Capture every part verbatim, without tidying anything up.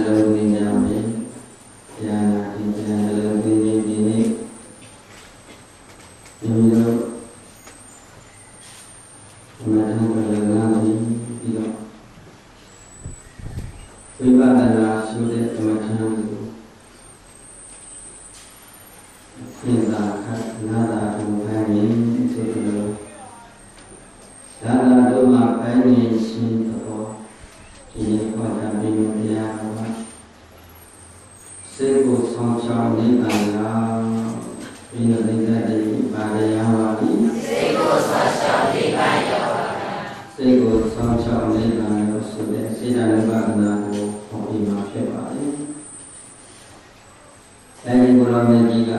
လုံးလေးများမယ်တရားနာဒီတရားနှလုံးသွင်းခြင်းဒီနေ့ဒီလိုဘုရားထံကလည်းနာပြီးပြီးတော့ဝိပဿနာဆိုတဲ့ဓမ္မထံကိုသင်္သာခနာတာဘုရားမြင်ဆိုတော့ဒါသာတို့မှာပိုင်းနေရှင်တော်ဒီနေ့ဟောတာပြီးလို့တရားဟောစိတ်ကိုဆောင်ချောင်းနေပါလားပြီးတော့ဒီကတည်းကပါရရပါပြီစိတ်ကိုဆောင်ချောင်းနေပါရောစိတ်ကိုဆောင်ချောင်းနေပါရောဆိုတဲ့စေတနာဘာဝနာကိုဟောပြီးမှဖြစ်ပါတယ်အဲဒီဘုရားမြတ်ကြီးက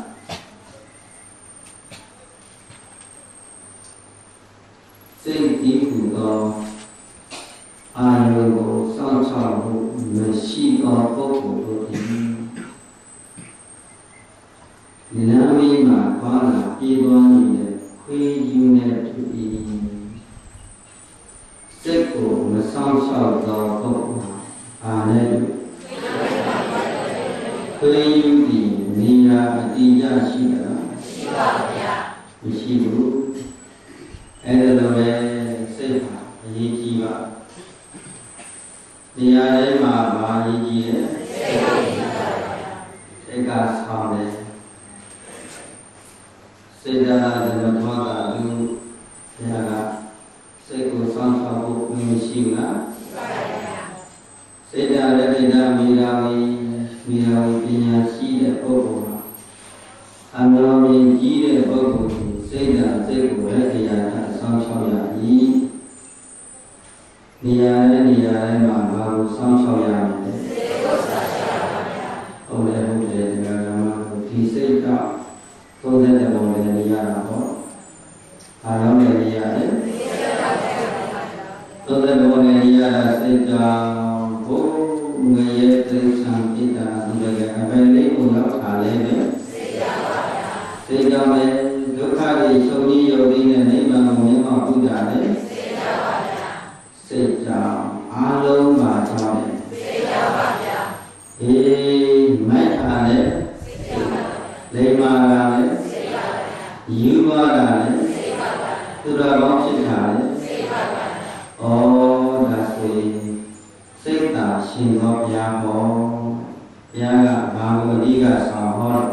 စိတ်ဒီဟုသောအာယုကိုစောင့်ရှောက်မှုမရှိသောပုဂ္ဂိုလ်တို့သည်နာမည်မှာပါလာပြေးသွားနေတဲ့ခွေးယူနဲ့တူ၏စိတ်ကိုမစောင့်ရှောက်သောပုဂ္ဂိုလ်အာနဲ့တူခွေးယူသည်နေရာအတိအကျရှိတာမရှိပါဘူးဗျာမရှိဘူးအဲ့ဒါလိုပဲစိတ်ဟာအရေးကြီးပါနေရာထဲမှာဘာအရေးကြီးလဲစိတ်ကိုကြီးပါဗျာစိတ်ကဆောင်းတယ်စေတနာဓမ္မထောတာလူဘုရားကစိတ်ကိုစောင့်ရှောက်ဖို့မရှိဘူးလားရှိပါဗျာစေတနာရတ္တမိရာဝီမိရာဝီပညာရှိတဲ့ပုဂ္ဂိုလ်ဟာအမှန်မြင်ကြီးတဲ့ပုဂ္ဂိုလ်ကိုစိတ်ဓာတ်စိတ်ကိုလက်တရားနဲ့စောင့်ရှောက်ရည်နေရာနဲ့နေရာတိုင်းမှာဘာကိုစောင့်ရှောက်ရမလဲစိတ်ကိုစောင့်ရှောက်ရပါဗျာဟုတ်တယ်ဟုတ်တယ်ဒီကံမှာဒီစိတ်ကသုံးတဲ့ပုံနဲ့နေရတာပေါ့အားလုံးနဲ့နေရတယ်သုံးတဲ့ပုံနဲ့နေရတာစိတ်ကဘုငွေရဲ့တိစ္ဆာပိတာဒီကအပယ်လေးကိုရောက်ထားလဲပဲစိတ်ကပါဗျာစိတ်ကလည်းဒုက္ခတွေချုပ်ကြီးရုပ်ကြီးနဲ့နိဗ္ဗာန်ကိုမြင်အောင်ပြုတာလေစိတ်ကပါဗျာစိတ်ကအားလုံးပါကြောင်းတယ်စိတ်ကပါဗျာအေးမိုက်ထားလဲစိတ်ကပါလိမ္မာကလည်းစိတ်ကပါယူပါတာလေစိတ်ကပါသူတော်ကောင်းဖြစ်တာလေစိတ်ကပါဩဒါဆိုရင်စိတ်သာရှင်သောဘုရားဟောဘုရားကဘာကိုအဓိကဆောင်ဟော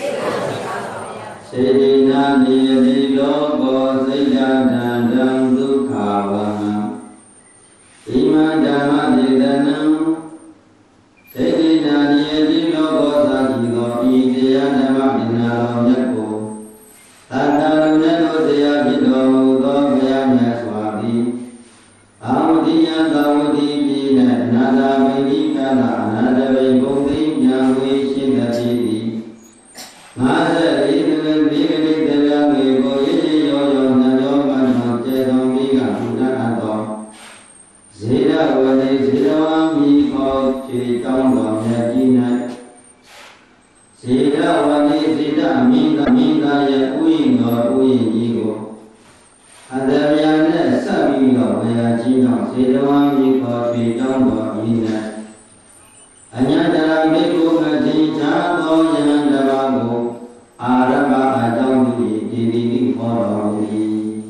စေတိနာနိယတိလောကောစိတ်ဓာတံဒံဒုက္ခဝံဣမဓမ္မဒေသနံစေတိနာနိယတိလောကောသာတိသောဤတရားဓမ္မပညာတော်မြတ်ကိုသတ္တလူနဲ့သောတရားဖြစ်တော်မူသောဘုရားမြတ်စွာသည်အာဝတိယသာဝတိပြည်၌အနာသာမိတိကာလအနာတဝိဘုံသိညာဝေရှိတတိသည်ငါးဆယ်လေးတွင်ဒီကနေ့တရားဝေကိုရည်ရည်ရောရောနှရောမှန်မှကျေတော်မိကဘုရားအတော်ဇေရဝတိဇေရဝံမိခောခြေတောင်းတော်မြတ်ကြီး၌ဇေရဝတိဇေရမိသာမိသာရဲ့ဥယျာဉ်တော်ဥယျာဉ်ကြီးကိုအတ္တဗျာနဲ့ဆက်ပြီးတော့ဘုရားကြီးတော်ဇေရဝံမိခောခြေတောင်းတော်ကြီး၌အညာတရာမေကိုမတိချာသောယံတဘာကိုအာရမအကြောင်းပြု၏ဒီဒီဤဟောတော်မူ၏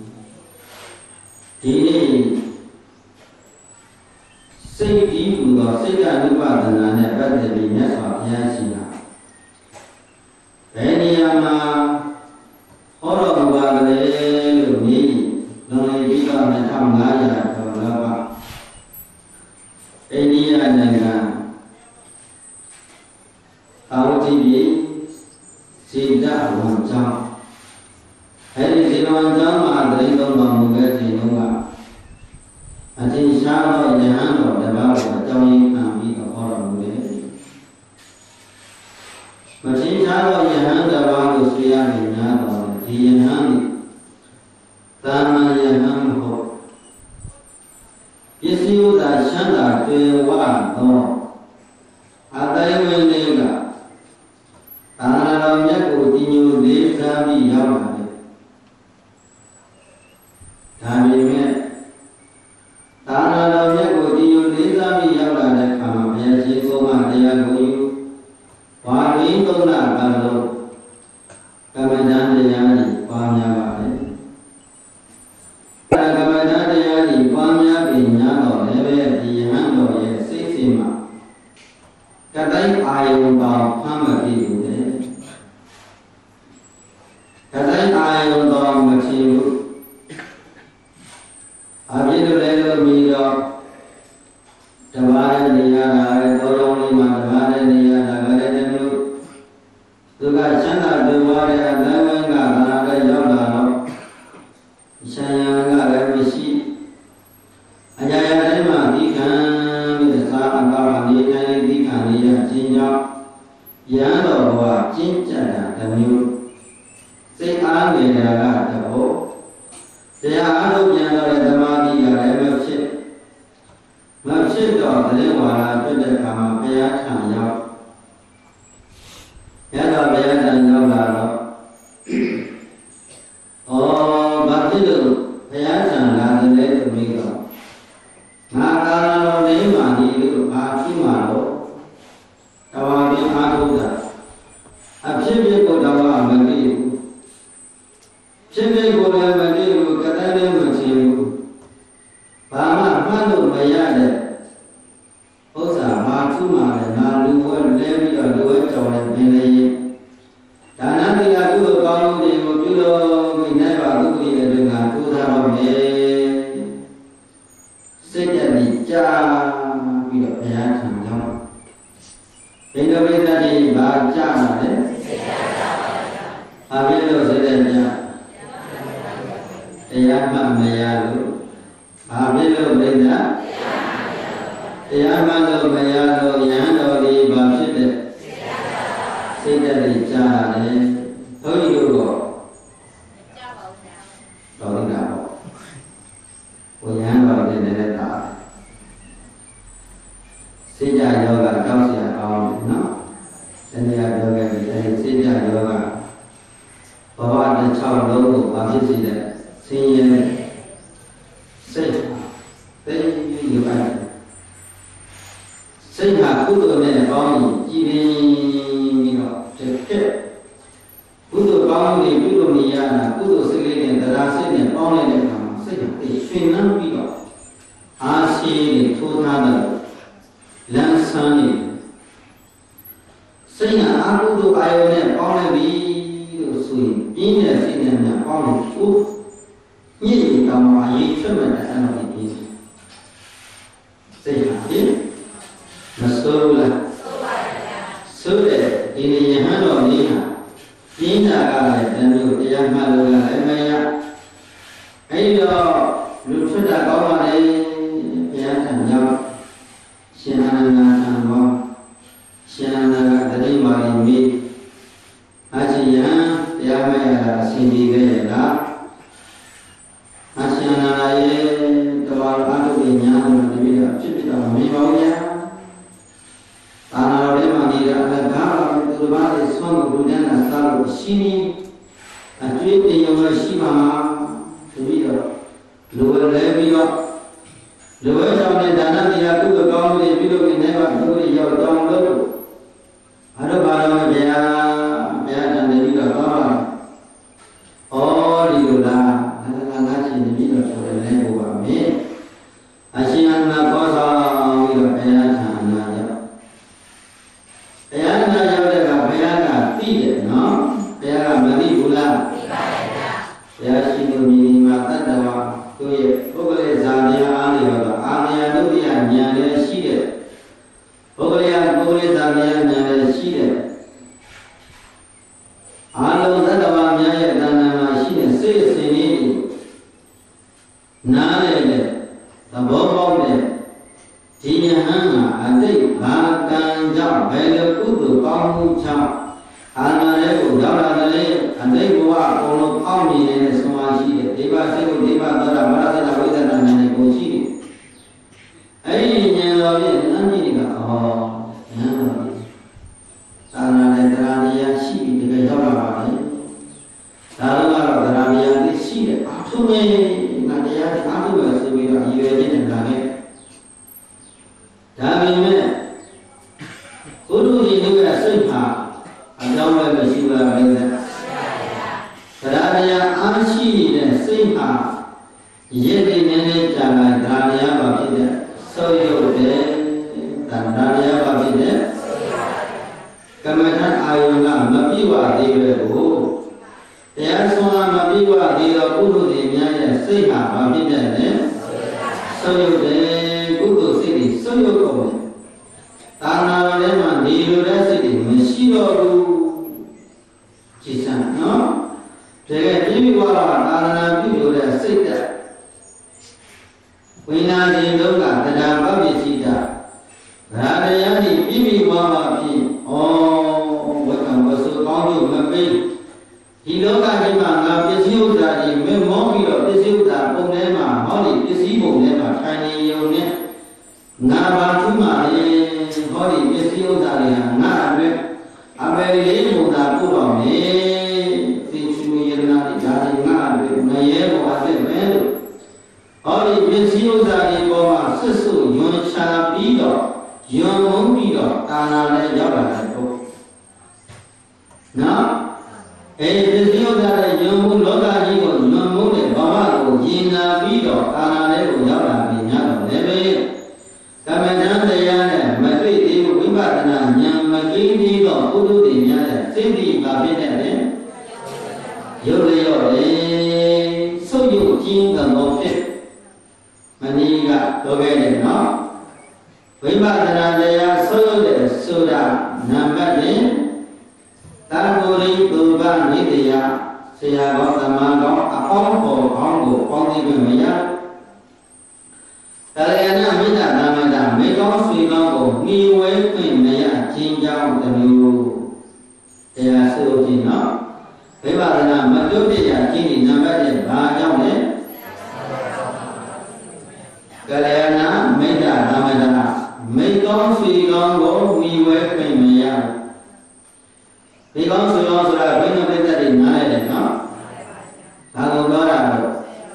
ဒီနေ့စိတ်ဒီဟူသောစိတ်ကအနုပါဒနာနဲ့ပတ်သက်ပြီးမြတ်စွာဘုရားရှင်ကဘယ်နေရာမှာဟောတော်မူပါလဲလို့မြည်လွန်လေပြီးတော့နှစ်ထောင်ငါးရာကျော်လောက်ကအိန္ဒိယနိုင်ငံအာဝတိပြည်စေတဝန်ကျောင်းအဲဒီစေတဝန်ကျောင်းမှာတရင်သုံးတော်မူခဲ့ခြင်းတို့ကအထင်ရှားသောယဟန်တော်တစ်ပါးကိုအကြောင်းရင်းခံပြီးတော့ဟောတော်မူတယ်မထင်ရှားသောယဟန်တစ်ပါးကိုဆွေရနေများတော်ဒီယဟန်သာမန်ယဟန်မဟုတ်ပစ္စည်းဥစ္စာချမ်းသာတွေ့ဝသောအတိုင်းဝင်တွေကသာသနာတော်မြတ်ကိုဒီညိုလေးစားပြီးရောက်လာတယ်။ဒါပေမဲ့သာသနာတော်မြတ်ကိုဒီညိုလေးစားပြီးရောက်လာတဲ့အခါမှာဘုရားရှင်ကိုယ်ယုံတော်မထင်ဘူးအပြည့်လို့လည်းလို့ပြီးတော့ဓမ္မရဲ့နေရာတာလည်းတော်တော်လေးမှာဓမ္မရဲ့နေရာတာကလည်းတမျိုးသူကချမ်းသာပြုသွားတဲ့အတန်းဝင်းကသာလည်းရောက်လာတော့ဆံရံကလည်းမရှိအကြရတိုင်းမှာဒီကံပြီးသာအကားနေတိုင်းဒီကံလေးရခြင်းကြောင့်ရဟန်းတော်ကကျင့်ကြံတာတမျိုးစိတ်အားနေတာကတော့တရားအားထုတ်ပြန်တော့တဲ့သမာဓိကလည်းမဖြစ်မဖြစ်တော့တည်းဝါဒဖြစ်တဲ့အခါမှာဘုရားထံရောက်ရတော့ဘုရားထံရောက်လာတော့ဩဘာဖြစ်လို့ဘုရားထံလာတယ်လဲလို့ပြီးတော့ငါကာလတော်လေးမှဒီလိုဘာဖြစ်မှာတော့တော်ပြန်အားထုတ်တာအဖြစ်ဖြစ်ကိုတော့မသိဘူးဖြစ်ဖြစ်ကိုလည်းမသိဘူးကတည်းကမသိဘူးဘာမှမှတ်လို့မရတဲ့ဥစ္စာဘာထူးမှလည်းငါလူဝဲလဲပြီးတော့လူဝဲကြောင်လည်းပင်လေဒါနတိယကုသိုလ်ကောင်းမှုတွေကိုပြုလို့ပြီးနိုင်ပါကုသိုလ်ရဲ့အတွင်းကထူးထားပါမယ်စိတ်တည်းကြာပြီးတော့ဘုရားထံရောက်ဘိန္ဒဝိတ္တိဘာကြာလာလဲဘာဖြစ်လို့စိတ်တည်းကြာတရားမှမရလို့ဘာဖြစ်လို့လဲညာတရားမှလို့မရလို့ယဟန်တော်ဒီဘာဖြစ်တဲ့စိတ်တည်းကြားတယ်ဘုန်းကြီးတို့တော့ကြားပါဦးဗျာတော်ရတာပေါ့ဘုရားတော်တဲ့လည်းတာစိတ်ကြယောဂတောက်เสียအောင်နော်တဏှာယောဂရဲ့စိတ်ကြယောဂဘဝတစ်ချောင်းလုံးကိုဘာဖြစ်စေတဲ့ဆင်းရဲစိတ်သိယူပါစိတ်ဟာကုသိုလ်နဲ့ပေါင်းရင်ကြည်ပြီးတော့တစ်ခက်ကုသိုလ်ပေါင်းနေပြုလို့မရတာကုသိုလ်စိတ်လေးနဲ့တရားစိတ်နဲ့ပေါင်းလိုက်တဲ့အခါမှာစိတ်ကရှင်လန်းပြီးတော့အားရှိနေထိုးထားတဲ့လမ်းဆန်းနေစိတ်ဟာအကုသိုလ်အာယုနဲ့ပေါင်းလိုက်ပြီးလို့ဆိုရင်ပြင်းတဲ့စိတ်နဲ့များပေါင်းလို့ချိုးညစ်ရင်တောင်မှအရေးထွက်မဲ့တဲ့အမှန်ကိုပြီးစိတ်ဟာပြင်းမဆိုးလားဆိုးပါဗျာဆိုးတယ်ဒီနေယဟန်တော်လေးဟာပြင်းတာကလည်းတမျိုးတရားမှလို့လည်းမရအဲဒီတော့လူထွက်တာကောင်းပါလေဘုရားထံရောက်ရှင်အာနန္ဒာထံဘောရှင်အာနန္ဒာကတတိမာရီမေးအရှင်ယဟန်တရားမရတာအစဉ်ပြေခဲ့ရလားအရှင်အာနန္ဒာရဲ့တဘာဝအတုပညာတော်တပည့်တော်ဖြစ်ဖြစ်တော်မင်းပါဘူးညာသာနာတော်ထဲမှာနေတဲ့အလကားသူတို့ဘာလဲဆွမ်းကိုဘုရားနာစားလို့ရှိနေအတွေ့အကြုံရရှိမှာတပည့်တော်လိုလဲပြီးတော့လိုဝဲကြောင့်လည်းဒါနတရားကုသိုလ်ကောင်းမှုတွေပြုလုပ်နေပါဘုရားရောက်တော်လို့အရုပ်ပါတော်ဗျာဘုရားတန်တယ်ပြီးတော့သွားပါဩဒီလိုလားငါငါငါရှင်တပည့်တော်ဆိုတယ်လဲဟိုပါမင်းအရှင်အနန္ဒဘောဆောင်ပြီးတော့ဘုရားထံအနာရောက်ဘုရားထံရောက်တဲ့ကဘုရားကသိတယ်နော်ဘုရားကမသိဘူးလားသိပါရဲ့ဗျာဘုရားရှင်ကိုမြင်မှာတတ္တဝါတို့ရဲ့ပုဂ္ဂလိဇာတရားအားတွေတော့အာရယဒုတိယဉာဏ်လည်းရှိတယ်ပုဂ္ဂလိယပုဂ္ဂလိဇာတရားဉာဏ်လည်းရှိတယ်အာလုံးတတ္တဝါများရဲ့တဏ္ဍာမှာရှိတဲ့စိတ်အစဉ်လေးတွေနားလည်းတဲ့သဘောပေါက်တဲ့ဒီယဟန်ကအတိတ်ဘာကံကြောင့်ဘယ်လိုကုသိုလ်ကောင်းမှုကြောင့်အာနာရဲ့ကိုရောက်လာတယ်အတိတ်ဘဝအကုန်လုံးအောက်နေနေတဲ့ဆွမ်းအားရှိတယ်ဒီပါစိတ်ကိုဒီပါသောတာမရသနာဝိသနာဉာဏ်နဲ့ကိုရှိတယ်အဲ့ဒီဉာဏ်တော်ရဲ့အမြင့်တွေကဩဉာဏ်တော်သာနာနဲ့တရားတရားရှိပြီးတကယ်ရောက်လာပါလေဒါတော့ကတော့တရားတရားသိရှိတယ်အထုံးနဲ့ငါတရားအားထုတ်မယ်ဆိုပြီးတော့ရည်ရွယ်ခြင်းနဲ့ဒါနဲ့ဒါပေမဲ့ဘုရုရှင်တို့ရဲ့စိတ်ဟာအကြောင်းလည်းမရှိပါဘူးလေတရားတရားအားရှိနေတဲ့စိတ်ဟာရည်တည်နေတဲ့ကြာလာတရားတရားပါဖြစ်တဲ့ဆောရုပ်တဲ့တရားတရားပါဖြစ်တဲ့ကမ္မထာအာယုံကမပြည့်ဝသေးပဲကိုတရားစွမ်းမပြပိဝဒီရောကုသိုလ်တွေများရဲ့စိတ်ဟာဘာဖြစ်တဲ့လဲဆုပ်ယုပ်တယ်ကုသိုလ်စိတ်တွေဆုပ်ယုပ်ကုန်တယ်သာနာထဲမှာနေလိုတဲ့စိတ်တွေမရှိတော့ဘူးကြည်စမ်းနော်တကယ်ပြီးပြီးတော့သာနာပြုလို့တဲ့စိတ်တက်ဝိညာဉ်ရှင်တို့ကတရားပပ္ပစီတာရာတရားဒီပြီးပြီးသွားမှဖြစ်ဩဝိကံဝဆုကောင်းလို့မပိဒီလောကကြီးမှာငါပစ္စည်းဥစ္စာတွေမမောပြီးတော့ပစ္စည်းဥစ္စာပုံထဲမှာဟောဒီပစ္စည်းပုံထဲမှာထိုင်နေရုံနဲ့ငါဘာထူးမှလဲဟောဒီပစ္စည်းဥစ္စာတွေကငါအတွက်အပေလေးပုံသာပို့တော်မယ်သိချူယရနာဒီဒါတွေငါအတွက်မရဲဘောအသက်ပဲလို့ဟောဒီပစ္စည်းဥစ္စာတွေပေါ်မှာဆွတ်ဆွယွန်ချပြီးတော့ယွန်မုန်းပြီးတော့ကာနာနဲ့ရောက်လာတဲ့ပုဂ္ဂိုလ်နော်အဲဒီပစ္စည်းဥစ္စာတွေယွန်မုန်းလောကကြီးကိုယွန်မုန်းတဲ့ဘဝကိုရင်နာပြီးတော့ကာနာနဲ့ကိုရောက်လာပြီးညတော့လည်းပဲကမ္မဋ္ဌာန်းတရားနဲ့မတွေ့သေးဘူးဝိပဿနာဉာဏ်မကင်းသေးတော့ပုထုတွေများတဲ့စိတ်ဒီပါဖြစ်တဲ့လေရုပ်လျော့လေဆုပ်ယုပ်ခြင်းသဘောဖြစ်မနည်းကတော့ခဲ့တယ်နော်ဝိပဿနာတရားဆုပ်ယုပ်တဲ့ဆိုတာနံပါတ်ရင်တန်ကိုယ်ရိပုဗ္ဗနိတယဆရာကောင်းသမန်ကောင်းအပေါင်းပေါ်ကောင်းကိုပေါင်းသိခွင့်မရတရဏမိတ္တနာမတမေကောင်းဆွေကောင်းကိုမှီဝဲခွင့်မရခြင်းကြောင့်တမျိုးတရားဆိုခြင်းနော်ဝိပဿနာမတုတ်ပြရခြင်းဒီနံပါတ်ရဲ့ဘာကြောင့်လဲကလျာဏမိတ္တနာမတမေကောင်းဆွေကောင်းကိုမှီဝဲခွင့်မရမေကောင်းဆွေကောင်းဆိုတာဘယ်နှပြည့်တဲ့နားရတယ်နော်ဒါကိုပြောတာတော့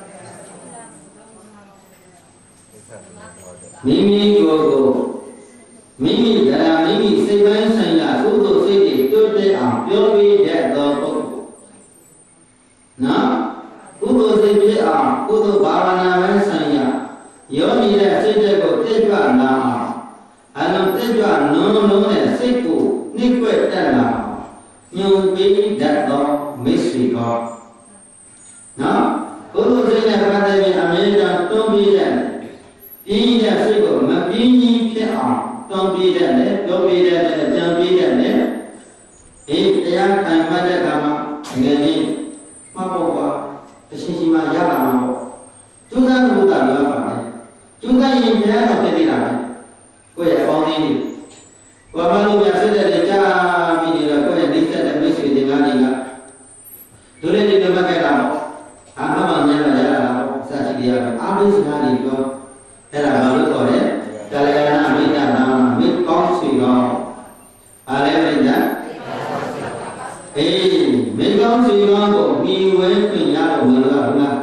မိမိကိုယ်ကိုမိမိကရာမိမိစိတ်ပိုင်းဆိုင်ရာကုသိုလ်စိတ်တွေတိုးတက်အောင်ပြောပြီးတဲ့သောပုဂ္ဂိုလ်နော်ကုသိုလ်စိတ်ဖြစ်အောင်ကုသိုလ်ဘာဝနာပိုင်းဆိုင်ရာယောဂီတဲ့စိတ်တွေကိုတက်ကြွလာအောင်အလုံးတက်ကြွလုံးလုံးနဲ့စိတ်ကိုနှိမ့်ွက်တက်လာအောင်ညွန်ပေးတတ်သောမိတ်ဆွေကောနော်ကုသိုလ်စိတ်နဲ့ပတ်သက်ပြီးအမြဲတမ်းတွန်းပြီးတဲ့ပြင်းတဲ့စိတ်ကိုမပြင်းကြီးဖြစ်အောင်တွန်းပြီးတဲ့နဲ့ပြောပြီးတဲ့နဲ့ကြံပြီးတဲ့နဲ့ဒီတရားခံမှတ်တဲ့အခါမှာငယ်လေးမှတ်ဖို့ပါတရှိရှိမှရလာမှာပေါ့ကျူးသားလို့တာပြောပါမယ်ကျူးသားရင်ဘယ်တော့ဖြစ်နေတာလဲကိုယ့်ရဲ့အပေါင်းအသင်းတွေဘာမှလို့ပြဆက်တဲ့ကြားပြီးနေတော့ကိုယ့်ရဲ့နှိမ့်ဆက်တဲ့မိတ်ဆွေတွေကလည်းဒုလေးတွေမကဲတာပေါ့အာမမများလာရတာပေါ့စသဖြင့်အားလုံးစကားတွေပြောအဲ့ဒါဘာလို့ခေါ်လဲကလျာဏမိတ္တနာမိကောင်းစီကောင်းအားလည်းမိတ္တအေးမိကောင်းစီကောင်းကိုမြည်ဝဲပြင်ရတော့ဝင်လို့ကဘုရား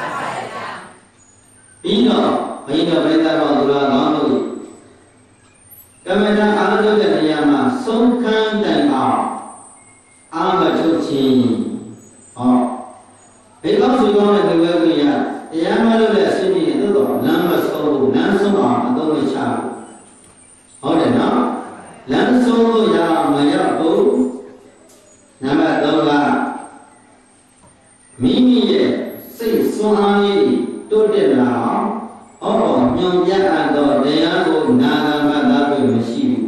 ပြီးတော့ဘိတော်ပြိဿဘောသူတော်ကောင်းတို့ကမ္မဋ္ဌာန်းအားထုတ်တဲ့နေရာမှာဆုံးခန်းတိုင်အောင်အာမထုတ်ခြင်းဟောမိကောင်းစီကောင်းနဲ့မြည်ဝဲပြင်ရတရားမလို့လည်းအစစ်ကြီးသို့တော့လမ်းမဆုံးဘူးလမ်းဆုံးအောင်အသုံးမချဘူးဟုတ်တယ်နော်လမ်းဆုံးလို့ရမရဘူးနံပါတ်သုံးကမိမိရဲ့စိတ်ဆွမ်းအားလေးတိုးတက်လာအောင်ဟောညွန်ပြအပ်သောတရားကိုနာဂမသာပြုမရှိဘူး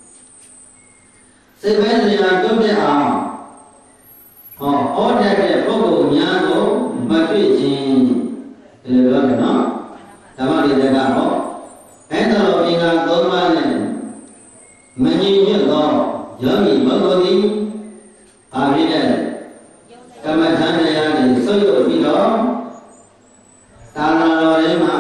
စိတ်ပဲတရားတိုးတက်အောင်ဟောဟောတတ်တဲ့ပုဂ္ဂိုလ်များကိုမတွေ့ခြင်းဒီလိုပြောတယ်နော်ဓမ္မရိတကဟောအဲ့တော်အင်္ဂါသုံးပါးနဲ့မငြိညွတ်သောယောဂီပုဂ္ဂိုလ်သည်အာရိတဲ့ကမ္မဋ္ဌာန်းတရားတွေဆွတ်ယုတ်ပြီးတော့သာနာတော်ထဲမှာ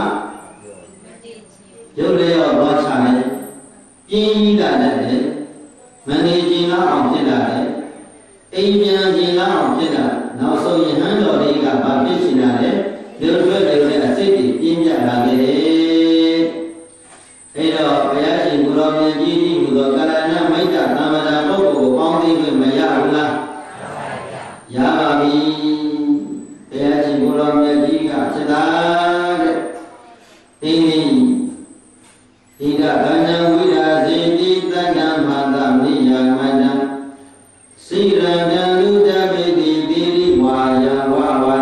ရုပ်လျော့သွားချတယ်ပြင်းကြီးလာတယ်မနေခြင်းလောက်အောင်ဖြစ်လာတယ်အိမ်ပြန်ခြင်းလောက်အောင်ဖြစ်လာနောက်ဆုံးယဟန်တော်လေးကဗာဖြစ်ချင်လာတယ်လူတွေတွေနဲ့အစိတ်တွေပြင်းပြလာခဲ့တယ်အဲတော့ဘုရားရှင်ကိုရောမြတ်ကြီးကြီးဟူသောကလဏမိတ်တသမ္မာဒပုဂ္ဂိုလ်ကိုပေါင်းသိခွင့်မရဘူးလားရပါပြီဘုရားရှင်ကိုရောမြတ်ကြီးကစိတ္တာတဲ့တင်းတင်းဣဒဗန္နဝိရာဇေတိတတ္တမသမိယမန္တစိရတံလူတပိတိတိရိဝါယဝဝ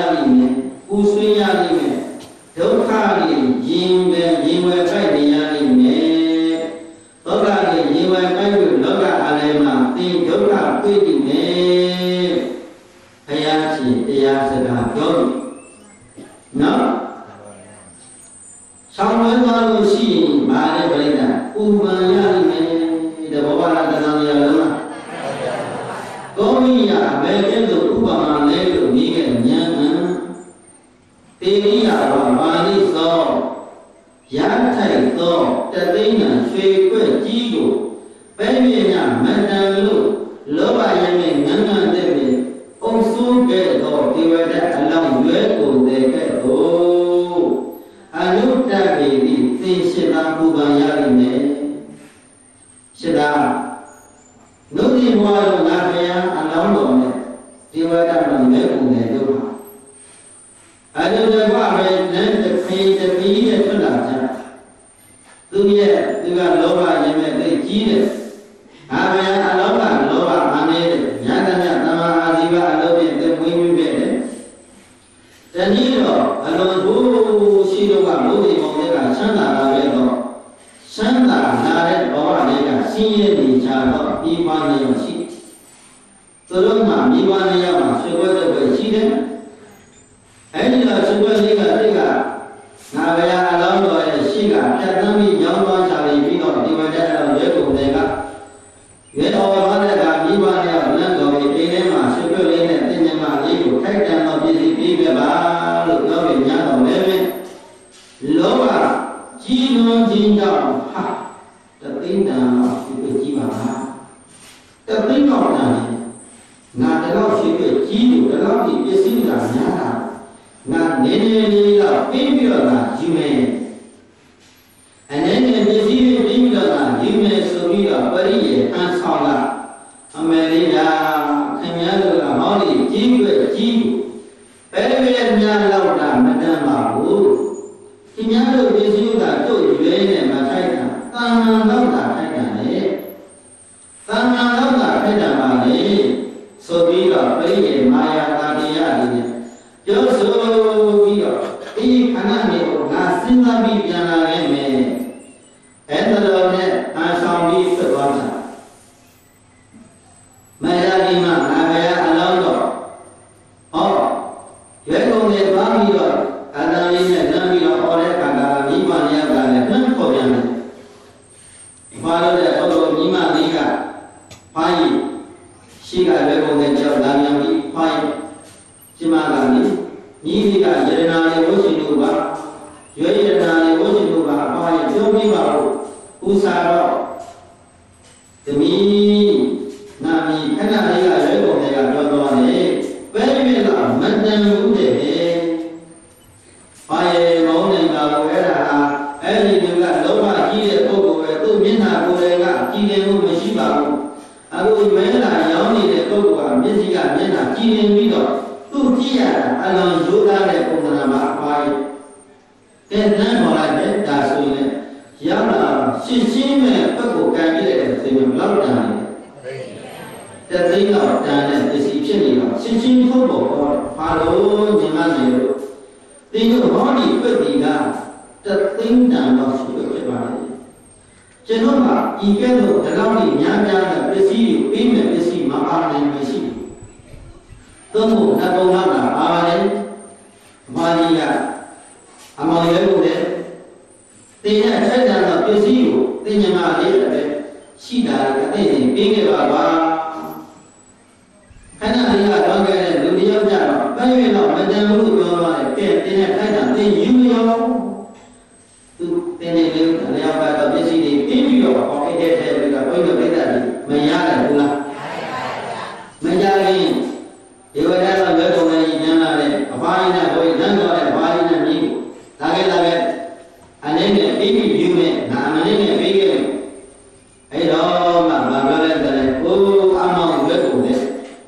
လိမ့်မယ်ပူဆွေးရလိမ့်မယ်ဒုက္ခကြီးရင်ပဲရင်ဝယ်ပိုက်နေရလိမ့်မယ်ဒုက္ခကြီးရင်ဝယ်ပိုက်လို့လောကအလယ်မှာသင်ဒုက္ခတွေ့နေမယ်ဘုရားရှင်တရားစကားပြောပြီနော်ဆောင်ရွက်သွားလို့ရှိရင်မာရပြိတ္တာဥပ္ပံရလိမ့်မယ်ဒီဘဝနာတရားရလုံးလားကောမိယဘယ်ကျတော့ဥပ္ပမာလဲလို့မိခဲ့ဉာဏ်ဟံတေရိယဝမာနိသောရထိုက်သောတသိန်းံရွှေခွက်ကြီးကိုပဲမြညမတန်လို့လောဘရဲ့ငန်းငန်းတဲ့ပြီအုံစိုးခဲ့သောဒေဝဒအလောင်းရွယ်ကိုတဲ့ကဲ့သို့အနုတ္တပေတိသင်ရှိတာပူပန်ရလိမ့်မယ်ရှိတာနုတိဘဝတော်ငါဘုရားအလောင်းတော်နဲ့ဒေဝဒမှာမဲပုံတယ်တို့ဟာအနုတ္တဘဝပဲနဲ့တဖေးတပီးနဲ့ထွက်လာကြသူရဲ့သူကလောဘရင်မဲ့သိကြီးတယ်အာဘယအလောဘလောဘအာနေတဲ့ညာတညသမာအာဇီဝအလောဖြင့်သိမွေးမြူခဲ့တယ်တနည်းတော့အလွန်ဘိုးရှိတော့ကမိုးဒီမောင်တွေကချမ်းသာလာခဲ့တော့ချမ်းသာလာတဲ့ဘဝတွေကဆင်းရဲနေကြတော့ဒီပါနေရရှိသူတို့မှမိဘနေရမှာဆွေးပွဲတော့ပဲရှိတယ်အဲဒီတော့ဆွေးပွဲလေးကတိတ်ကနာဘယအလောင်းတော်ရဲ့ရှိကဖြတ်သန်းပြီးရောင်းသွားချပြီးတော့ဒီဝတ္တအလောင်းရဲကုန်တွေကရေတော်ဘာတဲ့ကမိဘနဲ့လမ်းတော်ပြီးအိမ်ထဲမှာဆွေးပွဲလေးနဲ့တင်ញမလေးကိုထိုက်တန်သောပြည်စီပြီးပြပါလို့ပြောပြီးညာတော်လည်းပဲလောဘကြီးလွန်ခြင်းကြောင့်ဟာတသိန်းတန်တော့ရှိပြကြီးပါလားတသိန်းတော့တန်ငါတလောက်ရှိပြကြီးလို့တလောက်ဒီပစ္စည်းကများတာငါနေနေလေးတော့ပြီးပြီးတော့ငါယူမယ်အနေနဲ့ပစ္စည်းပြီးပြီးတော့ငါယူမယ်ဆိုပြီးတော့ပရိယေအန်ဆောင်လာအမေရိကခင်ဗျားတို့ကဟောဒီကြီးွယ်ကြီးပဲပဲများလောက်တာမတန်ပါဘူးခင်ဗျားတို့ပစ္စည်းကတို့ရွေးနေမှာထိုက်တာတာမန်လောက်တာထိုက်တာလေတာမန်လောက်တာထိုက်တာပါလေဆိုပြီးတော့ပရိယေမာယာတာတရားတွေနဲ့ပြောဆိုပြီးတော့ဒီခဏလေးကိုငါစဉ်းစားပြီးပြန်လာခဲ့မယ်အဲ့ဒါတော့နဲ့အဆောင်ပြီးဖြစ်သွားတာမရဒီမှာငါဘယ်အလောင်းတော့ဟောရွယ်ကုန်နဲ့ပါပြီးတော့အတန်လေးနဲ့လမ်းပြီးတော့ဟောတဲ့ခါကမိမနေရတာလည်းနှမ်းပေါ်ပြန်တယ်ဘာလို့လဲဟောတော့မိမလေးကဖိုင်းရှိကရွယ်ကုန်နဲ့ကြောက်လာပြန်ပြီးဖိုင်းရှိမကလည်းညီလေးကယရနာလေးဝှရှင်တို့ပါရွယ်ယရနာလေးဝှရှင်တို့ပါဘာလဲပြောပြပါဦးဥစားတော့သမီးနာမီခဏလေးကရွယ်ကုန်တွေကပြောသွားတယ်ပဲပြည့်တော့မတန်ဘူးတဲ့ဘာရဲ့မောင်းနေတာကိုအဲ့ဒါဟာအဲ့ဒီသူကလောဘကြီးတဲ့ပုဂ္ဂိုလ်ပဲသူ့မျက်နှာကိုယ်တွေကကြည်လင်မှုမရှိပါဘူးအခုမဲလာရောင်းနေတဲ့ပုဂ္ဂိုလ်ကမျက်စိကမျက်နှာကြည်လင်ပြီးတော့သူကြည့်ရတာအလွန်ရိုးသားတဲ့ပုံစံမှာအပါရဲ့တဲ့နန်းပေါ်လိုက်တဲ့ဒါဆိုရင်ရလာရှင်းရှင်းမဲ့ပုဂ္ဂိုလ်ကံပြည့်တဲ့စေမလောက်တန်တယ်တသိန်းတော့တန်တဲ့ပစ္စည်းဖြစ်နေတော့ရှင်းရှင်းထုတ်ပေါ်တော့ဘာလို့ညီမနေလို့ဒီလိုဟောဒီပြည့်ဒီကတသိန်းတန်တော့ရှိဖြစ်ပါလေကျွန်တော်ကဤကဲ့သို့ဒီလောက်ကြီးများများတဲ့ပစ္စည်းကိုပြီးမဲ့ပစ္စည်းမအားနိုင်မရှိဘူးသုံးဖို့နှပုံလောက်တာပါပါလေဘာကြီးကအမောင်ရဲလို့လေတင်ရထိုက်တာတော့ပစ္စည်းကိုတင်ញမလေးတဲ့ရှိတာအသိဉာဏ်ပြီးခဲ့ပါပါခဏလေးကတော့ခဲ့တဲ့လူတယောက်ကြတော့ပဲရတော့မတန်ဘူးလို့ပြောသွားတယ်ကဲတင်ရထိုက်တာတင်ယူရောသူတင်နေလို့အလျောက်ကတော့ပစ္စည်းတွေပြီးပြီးတော့ဟောခဲ့တဲ့တဲ့ကဘုန်းကြီးပြိတ္တာကြီးမရတယ်ဘူးလားမရရင်ဒီဝရတော့ရွယ်ကုန်နေပြန်လာတဲ့အဘာကြီးနဲ့ဘုန်းကြီးလမ်းတော်တဲ့ဘာကြီးနဲ့မြည်ဒါခဲ့တာပဲအနေနဲ့ပြီးပြီးယူနေငါအနေနဲ့ပြီးခဲ့အဲ့တော့မှဘာပြောလဲတဲ့ကိုအမောင်ရွယ်ကုန်တဲ့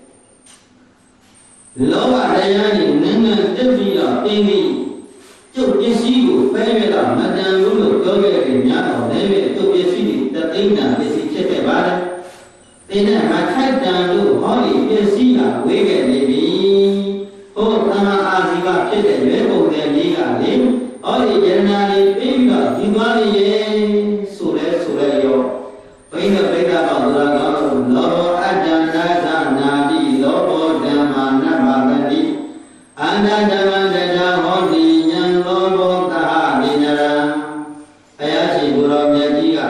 လောဘတရားကြီးနင်းနေတက်ပြီးတော့တင်းပြီးကျုပ်ပစ္စည်းကိုပဲရတော့မတန်ဘူးလို့ပြောခဲ့တယ်များတော့လည်းပဲကျုပ်ပစ္စည်းတွေတသိန်းတန်ပစ္စည်းဖြစ်ခဲ့ပါတယ်တင်းနဲ့မထိုက်တန်လို့ဟောဒီပစ္စည်းကဝေးခဲ့နေပြီဟောသမာအာဇီဖြစ်တဲ့ရွေးပုံတဲ့ကြီးကလေဟောဒီယရနာလေးပြီးပြီးတော့ဒီသွားလေးရေဆိုလဲဆိုလဲရောဘိန်းပိဋကတော်သူတော်ကောင်းတို့လောဘောအတ္တနာသနာတိလောဘောဓမ္မာနဗ္ဗတတိအန္တဓမ္မတတဟောတိဉာဏ်လောဘောသဟဝိနရံဘုရားရှင်ကိုယ်တော်မြတ်ကြီးက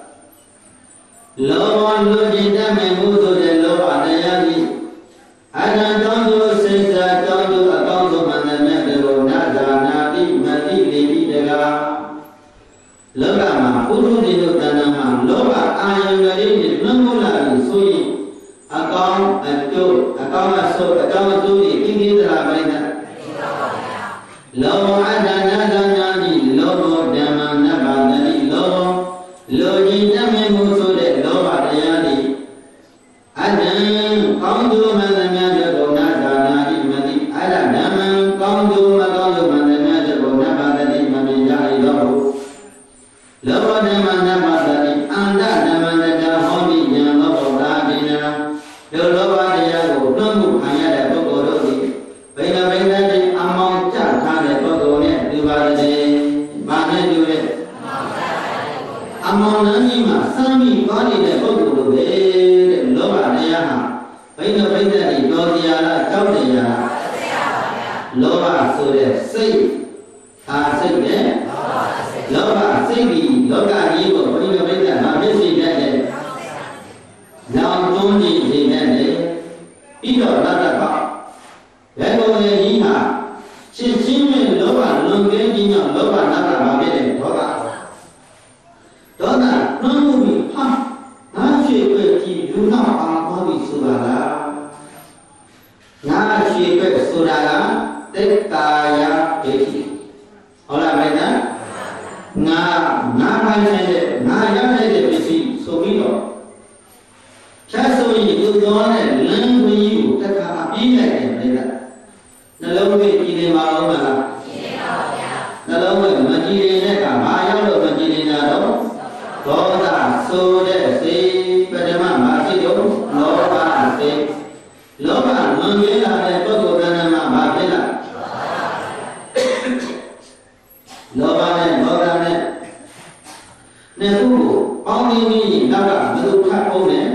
လောဘောလူကျင်တတ်မယ်မှုဆိုတဲ့လောဘတရားကြီးအတ္တတောင်းတို့စိတ်စာတောင်းတို့အကောင်းဆုံးမှန်တဲ့မြတ်တို့နာဇာနာတိမတိလေတိတကားလောကမှာပုထုဇဉ်တို့တဏ္ဍာမှာလောဘအာယုန်တွေနဲ့လွန်မိုးလာလို့ဆိုရင်အကောင်းအကျိုးအကောင်းအဆိုးအကောင်းအကျိုးတွေပြင်းပြင်းသလားပြိဿလောဘအတ္တနာသနာတိလောဘောဓမ္မနဗ္ဗတတိလောဘောလိုချင်တတ်မြင်မှုဆိုတဲ့လောဘတရားတွေအတ္တကောင်းကျိုးမှန်သမျှတို့နာဇာနာတိမတိအတ္တဓမ္မကောင်းကျိုးမကောင်းကျိုးမှန်သမျှတို့နဗ္ဗတတိမမြင်ကြရတော့လောဘဓမ္မနဗ္ဗတတိအန္တဓမ္မတတဟောတိဉာဏ်လောဘောသာဒေနဒုလောဘတရားကိုနှုတ်မှုခံရတဲ့ပုဂ္ဂိုလ်တို့သည်ဘိနဘိနတိအမောင်ချထားတဲ့ပုဂ္ဂိုလ်နဲ့ဒီပါရစေ။ဘာနဲ့တူလဲ။အမောင်လမ်းကြီးမှာစမ်းပြီးသွားနေတဲ့ပုဂ္ဂိုလ်တို့ပဲတဲ့လောဘတရားဟာဘိနဘိနတိတော်တရားလားကြောက်တရားလားလောဘဆိုတဲ့စိတ်အာစိတ်နဲ့လောဘစိတ်ကြီးလောကကြီးကိုဘိနဘိနမှာဖြစ်စေတတ်တယ်။နောင်တွန်းကြည့်စေတတ်တယ်။ပြီးတော့နောက်တစ်ခါဘယ်လိုလဲကြီးဟာရှင်းရှင်းနဲ့လောဘလွန်ကဲခြင်းကြောင့်လောဘနာတာမှာဖြစ်တဲ့ဒေါသဒေါသနှုံးမှုပြီးဟာငါရွှေပဲကြည့်လူနောက်အောင်သွားပြီဆိုတာလားငါရွှေပဲဆိုတာကသက်ကာယဒိဋ္ဌိဟုတ်လားဗျာငါငါပိုင်တဲ့ငါရတဲ့ပစ္စည်းဆိုပြီးတော့ဖြတ်ဆိုရင်သူတော်နဲ့လမ်းကြီးကိုတစ်ခါအပြင်းလိုက်တယ်ဗျာနှလုံးသွင်းကြည်နေပါဦးမလားကြည်နေပါဗျာနှလုံးသွင်းမကြည်နေတဲ့ကဘာရောက်လို့မကြည်နေတာတော့ဒေါသဆိုတဲ့စိတ်ပထမမှာဖြစ်တော့လောဘစိတ်လောဘလွန်ကျူးလာတဲ့ပုဂ္ဂိုလ်ကဏ္ဍမှာဘာဖြစ်လဲလောဘနဲ့ဒေါသနဲ့နှစ်ခုကိုပေါင်းပြီးပြီးနောက်ကဘယ်လိုထပ်အောင်လဲ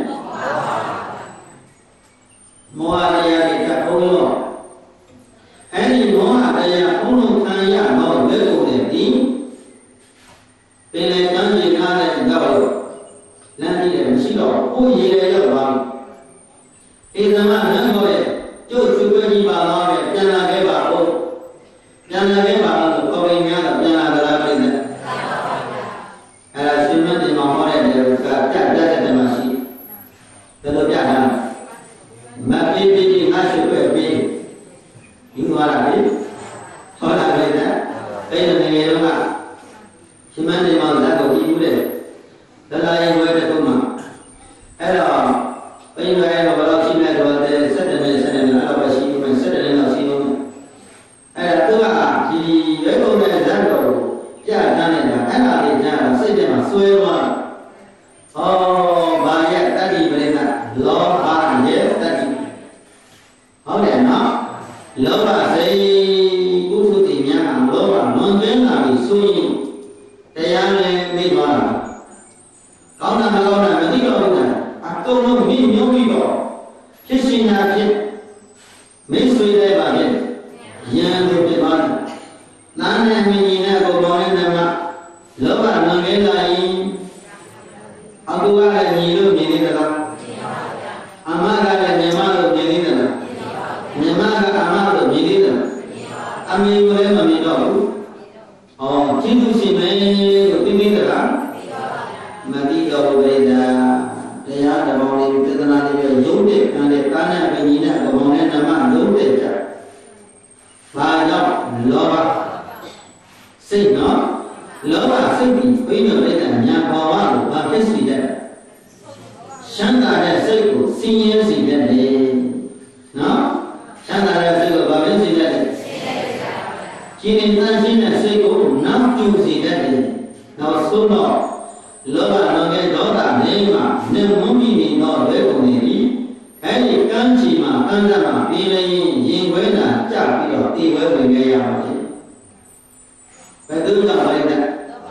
မောဟတရားတွေထပ်အောင်ရောအဲ့ဒီမောဟတရားဘုံလုံးခံရတော့လက်ကိုနဲ့ဒီပင်လေတန်းကြီးထားတဲ့တော့လမ်းကြီးလည်းမရှိတော့ကိုယ်ရည်ရရောက်သွားပြီဧသမနန်းတော်ရဲ့ကျို့သူပဲကြီးပါတော့ပဲပြန်လာခဲ့ပါဦးပြန်လာခဲ့ပါလို့ခေါ်ရင်များတော့ပြန်လာကြလားပြည်နဲ့အဲ့ဒါရှင်မင်းဒီမှာဟောတဲ့နေရာကတက်တက်တဲ့မှာရှိတယ်လို့ပြတာမပြေးပြေးငါရှိပဲပြေးဒီမှာလာပြီဟောတာလေတဲ့အဲ့ဒီနေရာကရှင်မင်းဒီမှာဇာတ်ကိုကြည့်ဘူးလေဒလာရင်ဝဲတဲ့ဘုံမှာအဲ့တော့ဘယ်လိုလဲတော့ဘယ်လိုရှိနေတော့တဲ့စက်တယ်နဲ့စက်တယ်နဲ့အဲ့တော့ရှိနေစက်တယ်နဲ့ရှိနေအဲ့ဒါသူကဒီရွေးကုန်တဲ့ဇာတ်ကိုပြတာနေတာအဲ့ဒါလေးကြားတော့စိတ်ထဲမှာဆွဲသွားဟောဘာရဲ့တတိပရိသလောဘရဲ့တတိဟုတ်တယ်နော်လောဘစိတ်ကုသတိများလောဘလွန်ကျူးလာပြီးဆိုရင်တရားလည်းမေ့သွားတာကောင်းတာမကောင်းတာမသိတော့ဘူးအကုန်လုံးမြင့်မြုံပြီးတော့ဖြစ်ရှင်တာဖြစ်မိတ်ဆွေတွေပါဖြစ်ရန်လို့ဖြစ်သွားတယ်နားနဲ့မြင်ရင်လည်းကိုယ်တော်နဲ့ဓမ္မလောဘလွန်ကဲလာရင်အကူကလည်းညီလို့မြင်နေသလားအမကလည်းမြင်မလို့မြင်နေသလားမြင်မကအမလို့မြင်နေသလားအမြင်ကိုလည်းမမြင်တော့ဘူးဩကျေးဇူးရှင်မယ်လို့သိနေသလားမသိတော့ဘူးလေတရားတော်လေးသေဒနာလေးရုံးတဲ့ခံတဲ့ကာဏပင်ကြီးနဲ့ဘုံနဲ့ဓမ္မလုံးတဲ့ကြဘာကြောင့်လောဘစိတ်နော်လောဘစိတ်ပြီးဘိညာဉ်နဲ့ညာဘာဝကိုဘာဖြစ်စီတဲ့ရှမ်းသာတဲ့စိတ်ကိုစင်ရဲစီတဲ့လေနော်ရှမ်းသာတဲ့စိတ်ကိုဘာဖြစ်စီတဲ့ကျင်းနေတဲ့ရှင်းတဲ့စိတ်ကိုနောက်ကျူစီတဲ့လေနောက်ဆုံးတော့လောဘလောကဒေါသနေမှာနေမုံမိနေတော့ဘယ်ကုန်နေပြီအဲ့ဒီကမ်းခြေမှာကမ်းတက်မှာပြီးနေရင်ခွဲတာကြပြီးတော့ဒီဝဲဝင်ခဲ့ရပါတယ်ဘယ်သူကြောင့်လဲတဲ့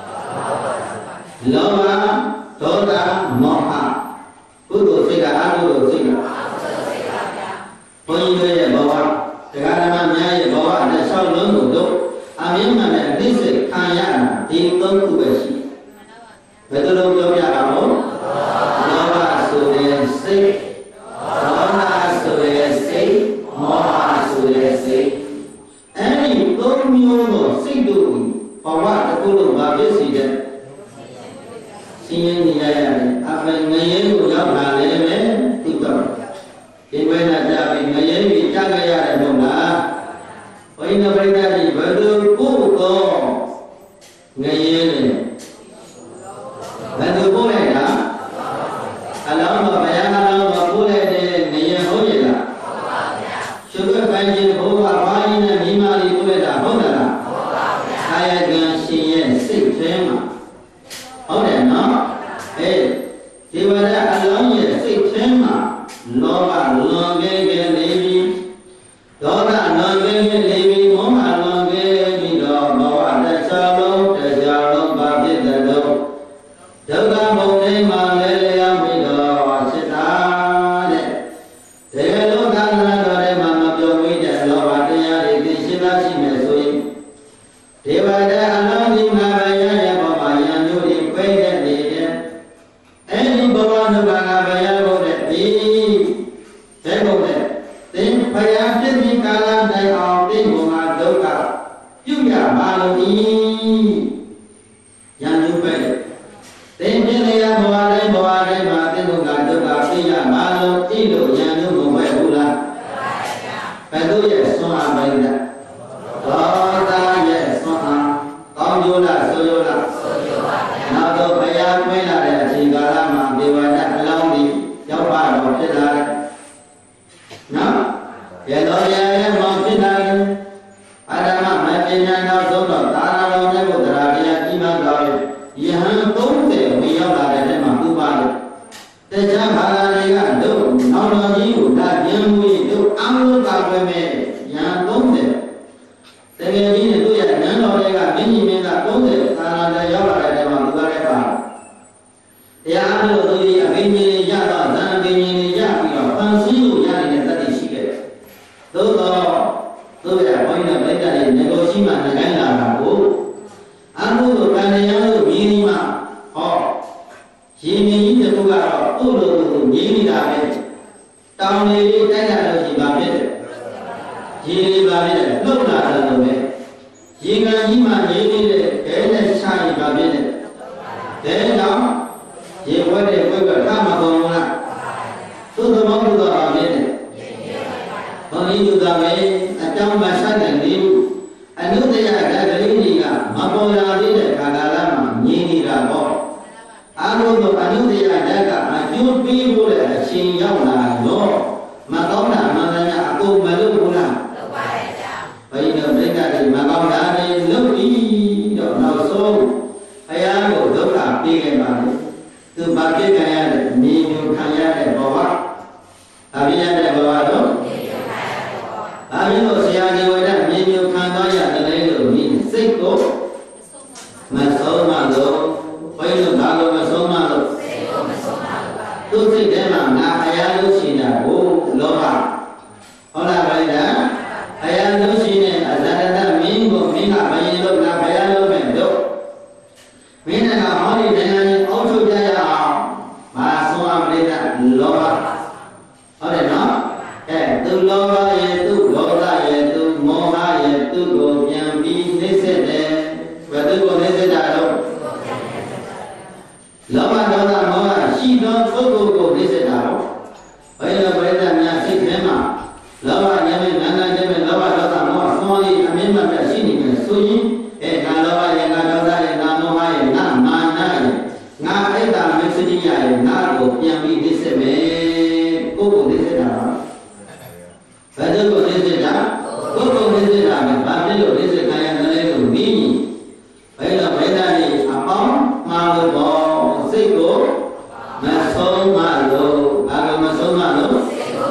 လောဘဒေါသမောဟကုသိုလ်စိတ်ကအကုသိုလ်စိတ်ကအကုသိုလ်စိတ်ပါဗျာဘုန်းကြီးတို့ရဲ့ဘဝတရားဓမ္မများရဲ့ဘဝနဲ့ဆောက်လုံးကိုတို့အမြင့်မှန်တဲ့နှိစ္စခံရတာဒီသုံးခုပဲရှိဘယ်လိုပြောပြတာမို့လောဘဆိုတဲ့စိတ်ဒေါသဆိုတဲ့စိတ်မောဟဆိုတဲ့စိတ်အဲ့ဒီသုံးမျိုးသောစိတ်တို့ဘဝတစ်ခုလုံးမှာပြည့်စုံတဲ့ရှင်းရင်းနေရရတယ်အပင်ငရဲကိုရောက်လာလည်းပဲသိတော့ဒီဝိနာကြပြီးငရဲပြီးကြားကြရတယ်မဟုတ်လားဘုန်းကြီးတို့ပြိတ္တာဒီဘယ်လိုပို့တော့ငရဲလဲဘယ်လိုပို့လိုက်တာအလောင်းတော်ဘုရားအလောင်းတော်ပို့လိုက်တဲ့ငရဲဟုတ်ရဲ့လားဟုတ်ပါဗျာရှင်ဘုရားရှင်ဘုရားဘာရင်နဲ့မိမာလေးပို့လိုက်တာဟုတ်လားဟုတ်ပါဗျာအာယကံရှင်ရဲ့စိတ်ထဲမှာဟုတ်တယ်နော်အေးဒီဝရအလောင်းရဲ့စိတ်ထဲမှာလောဘလွန်ကဲကဲနေပြီဒေါသလွန်ကဲကဲနေပြီမောဟလွန်ကဲပြီးတော့ဘဝတစ်ချောင်းလုံးတစ်ချောင်းလုံးပါဖြစ်တဲ့တော့ဒုက္ခဘုံလေးမှာလဲလျောင်းပြီးတော့ဖြစ်တာတဲ့ဒီလိုသာသနာတော်ထဲမှာမပြောမိတဲ့လောဘတရားတွေသိရှင်းလာရှိမယ်ဆိုရင်ဒီဝရအလောင်းဒီမှာပဲရရပေါ်မှာယံမျိုးတွေပြည့်တဲ့နေတဲ့အဲဒီဘဝနုဘာကဘယ်ရဖို့တဲ့ဒီတဲ့ဖို့တဲ့သင်ဘုရားပြည့်စုံကာလတိုင်အောင်သိဘုံမှာဒုက္ခပြုရပါလို့ဤယံမျိုးပဲသင်ပြည့်ရဘဝတိုင်းဘဝတိုင်းမှာသိဘုံကဒုက္ခပြရပါလို့ဤလို့ယံမျိုးဘုံပဲဘူးလားဘယ်လိုရဲ့ဆွမ်းအားပဲတဲ့ဒေါသရဲ့ဆွမ်းအားကောင်းကျိုးလားဆိုးကျိုးလားဆိုးကျိုးပါဗျာနောက်တော့ဘုရားပြလာတဲ့အချိန်ကာလမှာဒေဝတာအလောင်းကြီးရောက်ပါတော့ဖြစ်လာတယ်နော်ရတော်ရရဲ့မောင်ဖြစ်လာတယ်အာရမမပညာနောက်ဆုံးတော့သာရတော်နဲ့ဘုရားတရားကြီးမှန်တော်ယဟန်သုံးဆယ်ဝင်ရောက်လာတဲ့ထဲမှာဥပါလို့တရားဘာသာတွေကတို့နောက်တော်ကြီးကိုဒါကျင်းမှုတို့အမှုကပဲမဲ့ယဟန်သုံးဆယ်တကယ်ကြီးနဲ့တို့ရဲ့နန်းတော်တွေကမင်းကြီးမင်းသားသုံးဆယ်သာရတော်ရောက်လာတဲ့ထဲမှာဥပါတဲ့ပါတရားအလို့တို့ရဲ့အဘိညာဉ်ရတော့ဇံအဘိညာဉ်ရပြီးတော့ဖန်ဆင်းလို့ရနေတဲ့တတ်သိရှိခဲ့တယ်။သို့တော့တို့ရဲ့ဘုန်းကြီးတို့ပြိတ္တာရဲ့ငကိုရှိမှနှကိုင်းလာတာကိုအမှုတို့ကံတရားတို့မြင်းဒီမှာဟောရင်မြင်းကြီးတစ်ခုကတော့သူ့လိုလိုမြင်းနေတာပဲတောင်လေးလေးတိုက်လာလို့ရှိပါဖြစ်တယ်။ရေလေးပါဖြစ်တယ်လှုပ်လာတယ်လို့ပဲရေကန်ကြီးမှမြင်းနေတဲ့ဒဲနဲ့ချရင်ပါဖြစ်တယ်။ဒဲကြောင့်ရေဝဲတဲ့ဝဲကတာမကောင်းလားသို့တော်ဘုရားအမြင်နဲ့ဘုန်းကြီးတို့ကပဲအကြောင်းမဆက်တဲ့လေးအနုတ္တရဓာတ်ကလေးကြီးကမပေါ်လာသေးတဲ့ခါကာလမှာမြင်နေတာပေါ့အာလို့တော့အနုတ္တရဓာတ်ကအကျိုးပေးဖို့တဲ့အချိန်ရောက်လာတော့မကောင်းတာမှန်တယ်အကုန်မလုပ်ဘူးလားလုပ်ပါရဲ့ဗျာဘယ်လိုဒိဋ္ဌိမကောင်းတာတွေလုပ်ပြီးတော့နောက်ဆုံးဘုရားကိုဒုက္ခပေးခဲ့ပါလေသူဘာဖြစ်ခံရတဲ့မြေညူခံရတဲ့ဘဝဘာဖြစ်ရတဲ့ဘဝတော့မြေညူခံရတဲ့ဘဝဘာဖြစ်လို့ဆရာဒီဝိဒမြေညူခံသွားရတယ်လို့မြင်စိတ်ကိုမဆုံးမလို့ဘယ်လိုဘာလို့မဆုံးမလို့စိတ်ကိုမဆုံးမလို့ပါသူစိတ်ထဲမှာငါအရာလို့ရှိတာကိုလောဘဟုတ်လားဗျာအရာလို့ရှိနေအဇာတမင်းကိုမင်းကဘယင်လို့ငါဘယ်လိုမဲ့တော့မင်းကဟောဒီနိုင်ငံကြီးအောက်ထုတ်ကြရအောင်မာဆွမ်းမလေးကလောဘဟုတ်တယ်နော်အဲသူလောဘရဲ့သူဒေါသရဲ့သူမောဟရဲ့သူကိုပြန်ပြီးနှိမ့်ဆက်တယ်ဘယ်သူကိုနှိမ့်ဆက်တာတော့လောဘဒေါသမောဟရှိသောပုဂ္ဂိုလ်ကိုနှိမ့်ဆက်တာတော့ဘယ်လိုပြိတ္တများစိတ်ထဲမှာလောဘညမဲ့ငန္နာညမဲ့လောဘဒေါသမောဟဆွမ်းလေးအမြင့်မှတ်ရှိနေတယ်ဆိုရင်အဲငါလောဘရဲ့ငါဒေါသရဲ့ငါမောဟရဲ့ငါမာနရဲ့ငါအိတ်တာမစ္စရိယရဲ့ငါကိုပြန်ပြီးနှိမ့်ဆက်မယ်ကိုယ်ကိုနှိမ့်ဆက်တာဘယ်လိုကိုနှိမ့်ဆက်တာကိုယ်ကိုနှိမ့်ဆက်တာပဲဘာဖြစ်လို့နှိမ့်ဆက်ခံရတယ်လို့မြင်ဘယ်လိုဘယ်သားလေးအပေါင်းမှာလို့ပေါ့စိတ်ကိုမဆုံးမလို့ဘာလို့မဆုံးမလို့စိတ်ကို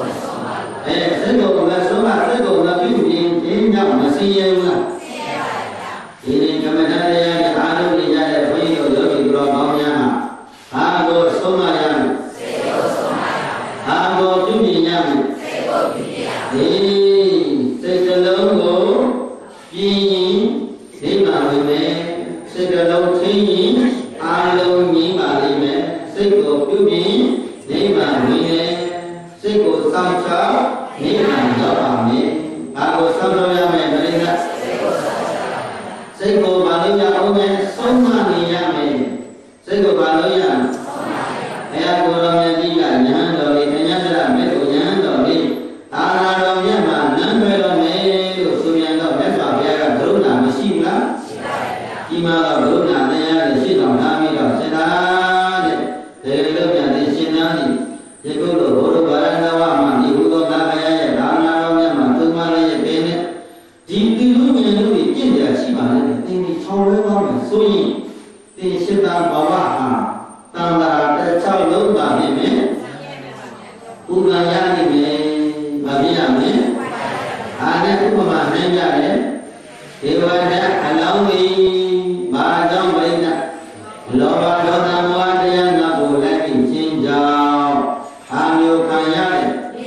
Chita Bawaha, Tanda, Chalo, Dame, Udayani, Babiame, Ane Upama, Nengare, Ewada, allow me, Badam Brenda, Loba, Dona, Moadea, Nabu, Latin, Chinja, Amu Kayane,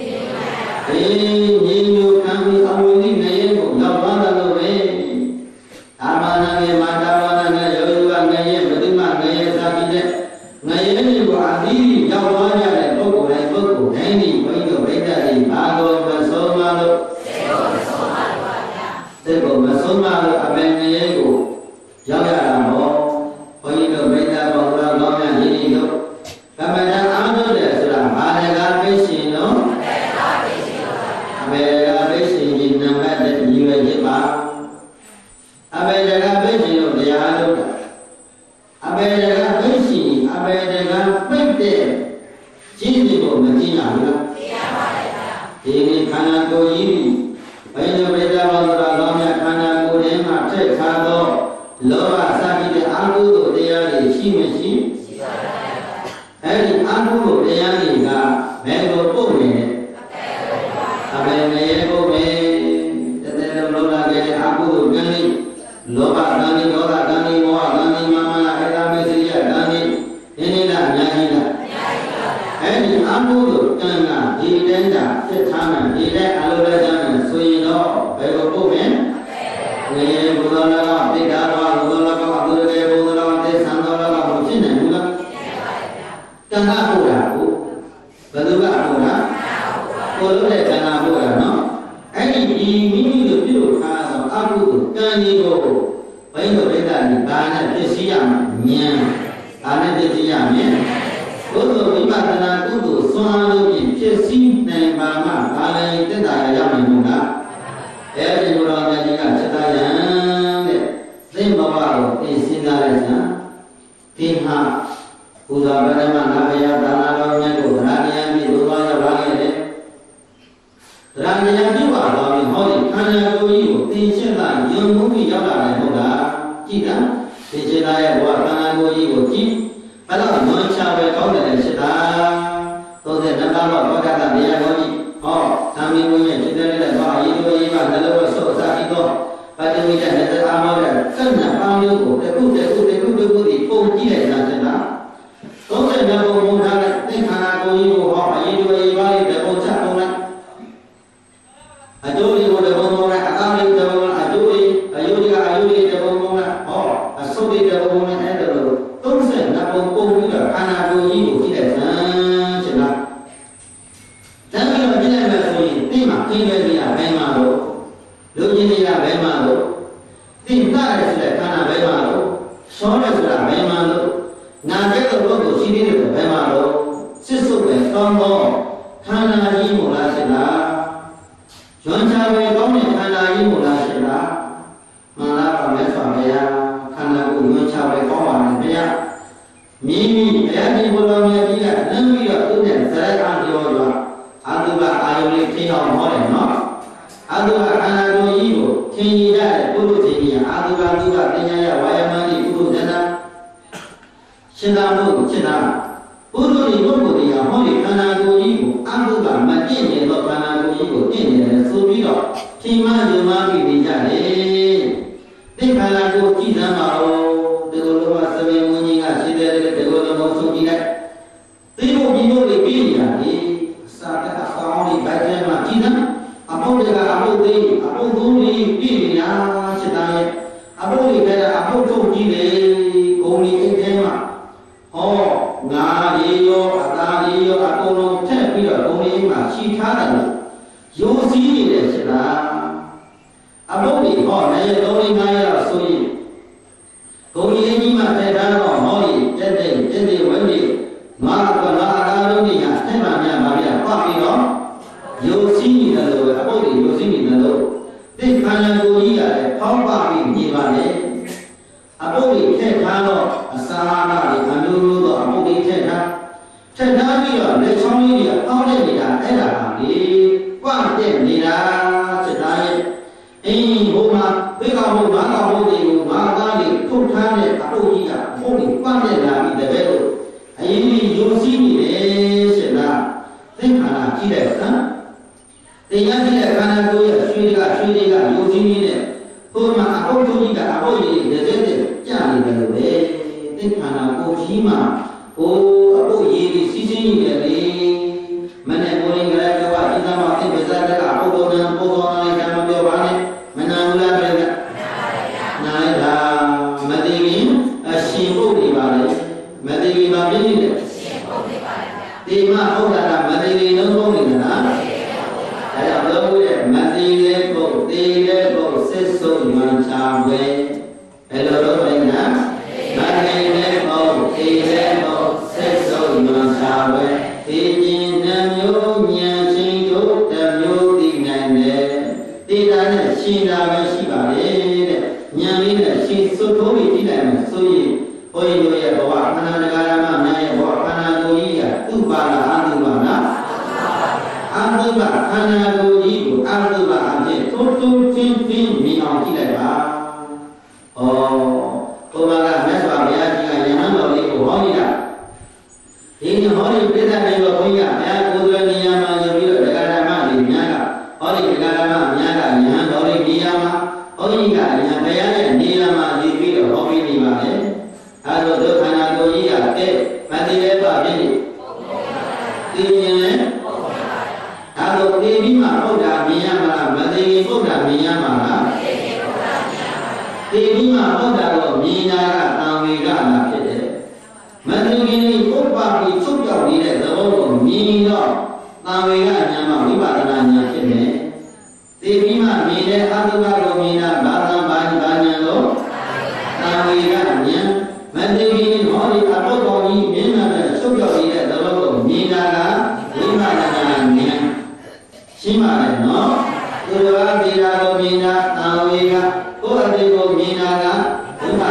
you can be only name, Lavana away. Amana, Madavana, Yoga, Naya, Budima, Naya, Sakine, Naya, Adi, Yavana, Boko, Boko, Any, Window, Veda, Mago, Masomalo, Sebo, Masomalo, Abenego, Yagaramo, Window, Veda, Bola, Lona, Hino, Kamada, Ando, Managa, Peshino, Abega, Peshin, Namada, you and Jima. Abega, Peshin, the Adoka. Abega, Peshin, Abega, Pete, Jindigo, Matina, Dini Kanako Yimi, when you read about the Lomia Kanako, Emma, Tekado, Loa, Saki, the Agudo, they are the Shimashi. And the Agudo, they are the Mango Pome. Abego, the Lola, Agu, Gani, Loba, Gani, Lola, Gani, Moa, Gani, Mama, Eda, Mesia, Gani, Enila, Yanina. And the Agu, Ganga, Didenda, Tetana, Dida, Alola, Suino, Bego Pome, Budola, Didaba, Budola, Budola, Budola, Sandola, Mutina, Ganga, Baduga, Polo Canabura, no? Any meaning the beautiful cars of Abu, Canigo, when the Reda, Bana, Tesiam, Mian, Anna Tesiam, Both of Ibatana, Kudu, Swano, Chesi, and Mama, Ala, Yamuna, every one of the Chatayan, then Baba is Singalesa, Timha, Udabana, Navaya, Dana, Rania, Midula, Rania. Rania, you are loving Holly, Kana, you, Tinchela, young movie, Yala, Moda, Kita, Tinchela, Wakana, you, Kim, Hello, no child, called it Shita, so that the number of Wakata, the Agoni, oh, Tammy, we had children, and why you do even the lower so Sakiko, but we had the Amora, Sana, found you, the good, the good, the good, the good, the four years, Nana. So that the Moda, think Kana, you, or you do a the Ocha. Adori would have won a Adami, the woman, Adori, Ayudia, Ayudia, the woman, or a Sodi, the woman, and the road. Don't say, Napo, Anna, go you, he has enough. Then we are Vilema for you, Tima, Timaria, Bemaro, Luginia, Bemaro, Tim Paris, Kana Bemaro, Soras, Bemaro, Nagata, she did the Bemaro, Sisu, Tombo, Kana, Imola, John Chaway, Kana, Imola, Malapa, Mefamea, Kana, Chaway, Koma, Mimi, Yaki, Bologna, Namia, Udan, Sarai, Antiola, Aduba, Ayoli, King of Holland, no? Aduba, Anado, Ivo, King, Puru, Aduba, Duba, Kenya, Wayamani, Puru, Dana, Chinabu, China, Puru, Puru, Holy, Kanado, Ivo, Aduba, Matini, Kanado, Ivo, Kenya, Subiro, Kima, Yumami, Vijay, the Kanado, Kizamaro, the Loma, Seven, Munia, the Loma, Sukina, they will be no Libya, Saka, only by them, Martina, upon the Abu Day, Abu Duli, Bibia, Chitay, Abu Libera, Abu Tokile, only in them. Oh, Nadio, Adadio, Apollo, Tempia, only in my Chicago. You see it, Abu, oh, only Naya, so you. Going in my head, Holly, Teddy, Teddy, Wendy, Marco, Naradonia, Temania, Maria, Papi, you see me the low, Abu, you see me the low. This kind of Goya, Papa, Nivale, Abu, Tekano, Asana, Kanuru, Abu, Teka, Tenavia, Lechonia, Paulia, Ella, one day, Nina, Tedai, in Homa, we got Homa, Margali, two times, Abuja, တဲ့လာပြီးတပည့်တို့အရင်ကြီးယုံစည်းနေတယ်ရှင်လားသင်္ခါရကြည့်တဲ့အခါတရားကြည့်တဲ့ခန္ဓာကိုယ်ရဲ့ရွှေတွေကရွှေတွေကယုံစည်းနေတဲ့ဟိုမှာအပုပ်ထုကြီးကအပုပ်ကြီးတွေတဲ့တဲ့ကြာနေတယ်လို့ပဲသင်္ခါရကိုယ်ကြီးမှာဟိုအပုပ်ရည်တွေစီးစင်းနေတယ်လေမနဲ့ဘုရင်ကလည်းပြောပါဣဇမအင်္ဂဇာတကအပုပ်တော်နဲ့ပုပ်တော်နဲ့ကံမပြောပါနဲ့မနာဘူးလားပြည့်ကနားတာမသိရင်အရှင်ပုပ်နေပါလေမသိရင်မပြည့်နေတယ်အရှင်ပုပ်နေပါလေဒီမှာဟုတ်တာကမသိရင်လုံးလုံးနေလားဒါကြောင့်လို့ရဲ့မသိတဲ့ပုပ်သိတဲ့ပုပ်စစ်ဆုံးမှချာဝဲဘယ်လိုလုပ်လဲနာမသိတဲ့ပုပ်သိတဲ့ပုပ်စစ်ဆုံးမှချာဝဲဒီကျင်နှမျိုးဉာဏ်ချင်းတို့တမျိုးသိနိုင်တယ်တိတာနဲ့ရှင်းတာပဲရှိပါလေတဲ့ဉာဏ်လေးနဲ့ရှင်းစွတ်ထိုးပြီးကြည့်လိုက်မှဆိုရင်ဘုန်းကြီးတို့ရဲ့ဘဝခန္ဓာတရားဓမ္မများရဲ့ဘဝခန္ဓာကိုယ်ကြီးကသူ့ပါလားအတုပါလားအတုပါခန္ဓာကိုယ်ကြီးကိုအတုပါအဖြစ်တိုးတိုးချင်းချင်းမြင်အောင်ကြည့်လိုက်ပါဩဘုရားကမြတ်စွာဘုရားကြီးကယဟန်တော်လေးကိုဟောနေတာဒီညဟောဒီပြိဿနေဘုန်းကြီးကဘုရားကိုယ်တော်နေရာမှာယူပြီးတော့တရားဓမ္မတွေများကဟောဒီတရားဓမ္မများကယဟန်တော်လေးနေရာမှာဘုန်းကြီးကယဟန်ဘုရားရဲ့နေရာမှာယူပြီးတော့ဟောပြီးနေပါလေအဲဒါဒုက္ခနာကိုကြီးကတဲ့မတိရဲ့ပါပြည့်နေသိရင်လည်းအဲဒါသိပြီးမှဘုရားမြင်ရမှာမသိရင်ဘုရားမြင်ရမှာလားသိပြီးမှဘုရားကိုမြင်တာကတံဝေကနာဖြစ်တယ်မသိရင်ဥပ္ပါပိချုပ်ပြောက်နေတဲ့သဘောကိုမြင်တော့တံဝေကညာမှာဝိပဿနာညာဖြစ်တယ်သိပြီးမှမြင်တဲ့အတုပကိုမြင်တာဘာသာဘာဘာညာလို့တံဝေကညာမသိရင်ဟောဒီအပုပ်တော်ကြီးမြင်တာနဲ့ချုပ်ပြောက်နေတဲ့သဘောကိုမြင်တာကဝိပဿနာဉာဏ်ရှင်းပါလေနော်သူတော်ကပြေတာကိုမြင်တာတံဝေကကိုယ်အတိကိုမြင်တာကဝိပဿနာ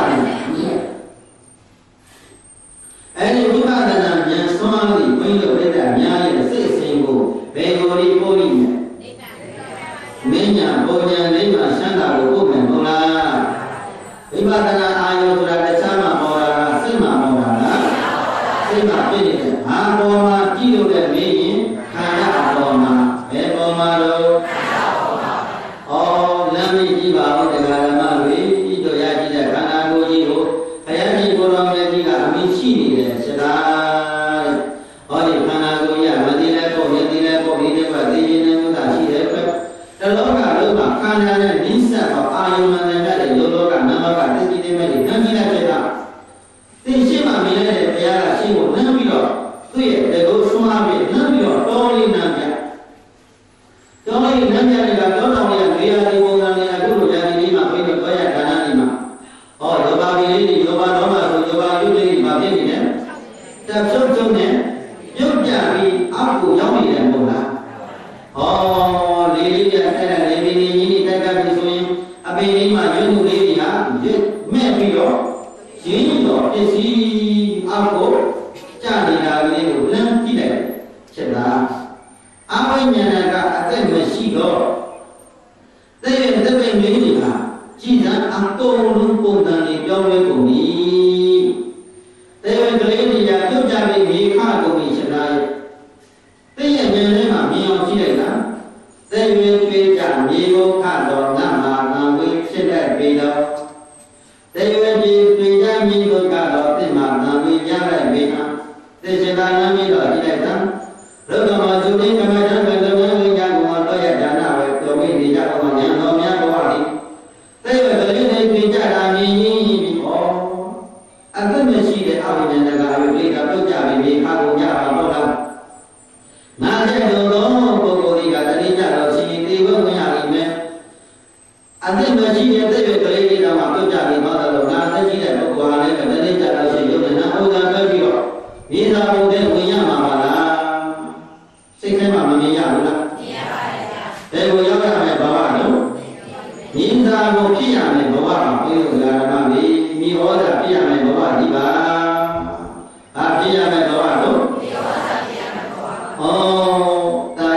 အဲဒီဝိပဿနာဉာဏ်ဆွမ်းအားပြီးဘုန်းကြီးတို့ပြတဲ့များရဲ့စိတ်အစဉ်ကိုဘယ်ကိုလေးပို့လိမ့်မယ်မင်းညာပုံညာလေးမှာရှမ်းတာကိုပို့မယ်မဟုတ်လားဝိပဿနာအာယုဆိုတာတခြားမှာပေါ်တာကစိတ်မှာပေါ်တာလားစိတ်မှာဖြစ်နေတဲ့ဟာပေါ်မှာကြည့်လို့လည်းမင်းရင်ခန္ဓာအပေါ်မှာဘယ်ပေါ်မှာတော့ဩလမ်းကြီးကြည့်ပါဦးတရားဓမ္မတွေတို့ရကြည့်တဲ့ခန္ဓာကိုယ်ကြီးကိုဘုရားကြီးကိုယ်တော်မြတ်ကြီးကအမိရှိနေတယ်စကားဟောဒီခန္ဓာကိုယ်ကြီးကမသိတဲ့ပုံမသိတဲ့ပုံဒီတဲ့ကသိရင်လည်းသာရှိတယ်ပဲတလောကလုံးမှာခန္ဓာနဲ့နိစ္စတော့အာယုန်နဲ့တဲ့လောလောကနာမကသိကြည့်နေမဲ့ဒီနှမ်းကြည့်တဲ့တာသိရှိမှမြင်ရတဲ့ဘုရားကရှင်းကိုနှမ်းပြီးတော့သူ့ရဲ့တကုတ်ဆွမ်းအားဖြင့်နှမ်းပြီးတော့တော်လေးနှမ်းပြတော်လေးနှမ်းပြတယ်ကတော့တော်လေးနေရာဒီပုံစံလေးအခုလိုရာဒီလေးမှာပြည့်တော့ရဒါနလေးမှာဟောလောဘပီလေးတွေလောဘတော့မှဆိုလောဘယုတ်လေးမှာဖြစ်နေတယ်တဖြုတ်ဖြုတ်နဲ့ပြုတ်ကြပြီးအောက်ကိုရောက်နေတယ်မဟုတ်လားဟောလေးလေးပြအဲ့ဒါလေးလေးကြီးကြီးတိုက်ကပ်ပြီးဆိုရင်အပေလေးမှာရွတ်မှုလေးတွေကမဲ့ပြီးတော့ရင်းတော့ပစ္စည်းအောက်ကိုကြနေတာလေးကိုလမ်းကြည့်လိုက်ချက်လားအဝိညာဏကအသက်မရှိတော့တဲ့ရဲ့တပည့်မင်းကြီးကကြည်စံအကုန်လုံးပုံစံလေးပြောင်းလဲကုန်ပြီတဲ့ရဲ့ကလေးကြီးကပြုတ်ကြပြီးမြေခကုန်ပြီချက်လားတဲ့ရဲ့ဉာဏ်ထဲမှာမြင်အောင်ကြည့်လိုက်တာတဲ့ရဲ့တွေ့ကြမြေကိုခတော့နတ်မှာနံဝေးဖြစ်တဲ့ပေတော့တဲ့ရဲ့ဒီတွေ့ကြမြေကိုကတော့တဲ့မှာနံဝေးရတဲ့ပေဟာတဲ့စကားနာမည်တော့ကြည့်လိုက်တာရုပ်တော်မှာသူတိကမ္မဋ္ဌာန်းကလည်းဝိညာဉ်ကိုတော့ရဒါနပဲပြောမိနေကြတော့ဉာဏ်တော်များဘဝလေးတဲ့ရဲ့ကလေးတွေတွေ့ကြတာမြင်ရင်ပြီးဟောအသက်မရှိတဲ့အဝိညာဏကအယုလေးကပြုတ်ကြပြီးမြေခကုန်ကြပါတော့လားနာတဲ့တော်တော်ပုဂ္ဂိုလ်တွေကတတိယတော်ရှိရင်တေဝဝင်ရလိမ့်မယ်အသက်မရှိတဲ့တဲ့ကလေးတွေတော့ပြုတ်ကြပြီးတော့တော့နာသက်ရှိတဲ့ပုဂ္ဂိုလ်ဟာလည်းတတိယတော်ရှိရုပ်နာဥဒ္ဒါပဲပြီးတော့မြေသာဘုံတဲ့ဝင်ရမှာပါလားစိတ်ထဲမှာမမြင်ရဘူးလားမြင်ရပါတယ်ဗျာဘယ်ကိုရောက်ရမလဲဘဝတော့မြေသာကိုဖြစ်ရမယ်ဘဝမှာပြေလို့ဓမ္မတွေမိဟောတာဖြစ်ရမယ်ဘဝဒီပါဘာဖြစ်ရမယ်ဘဝတော့မိဟောတာဖြစ်ရမယ်ဘဝဩတာ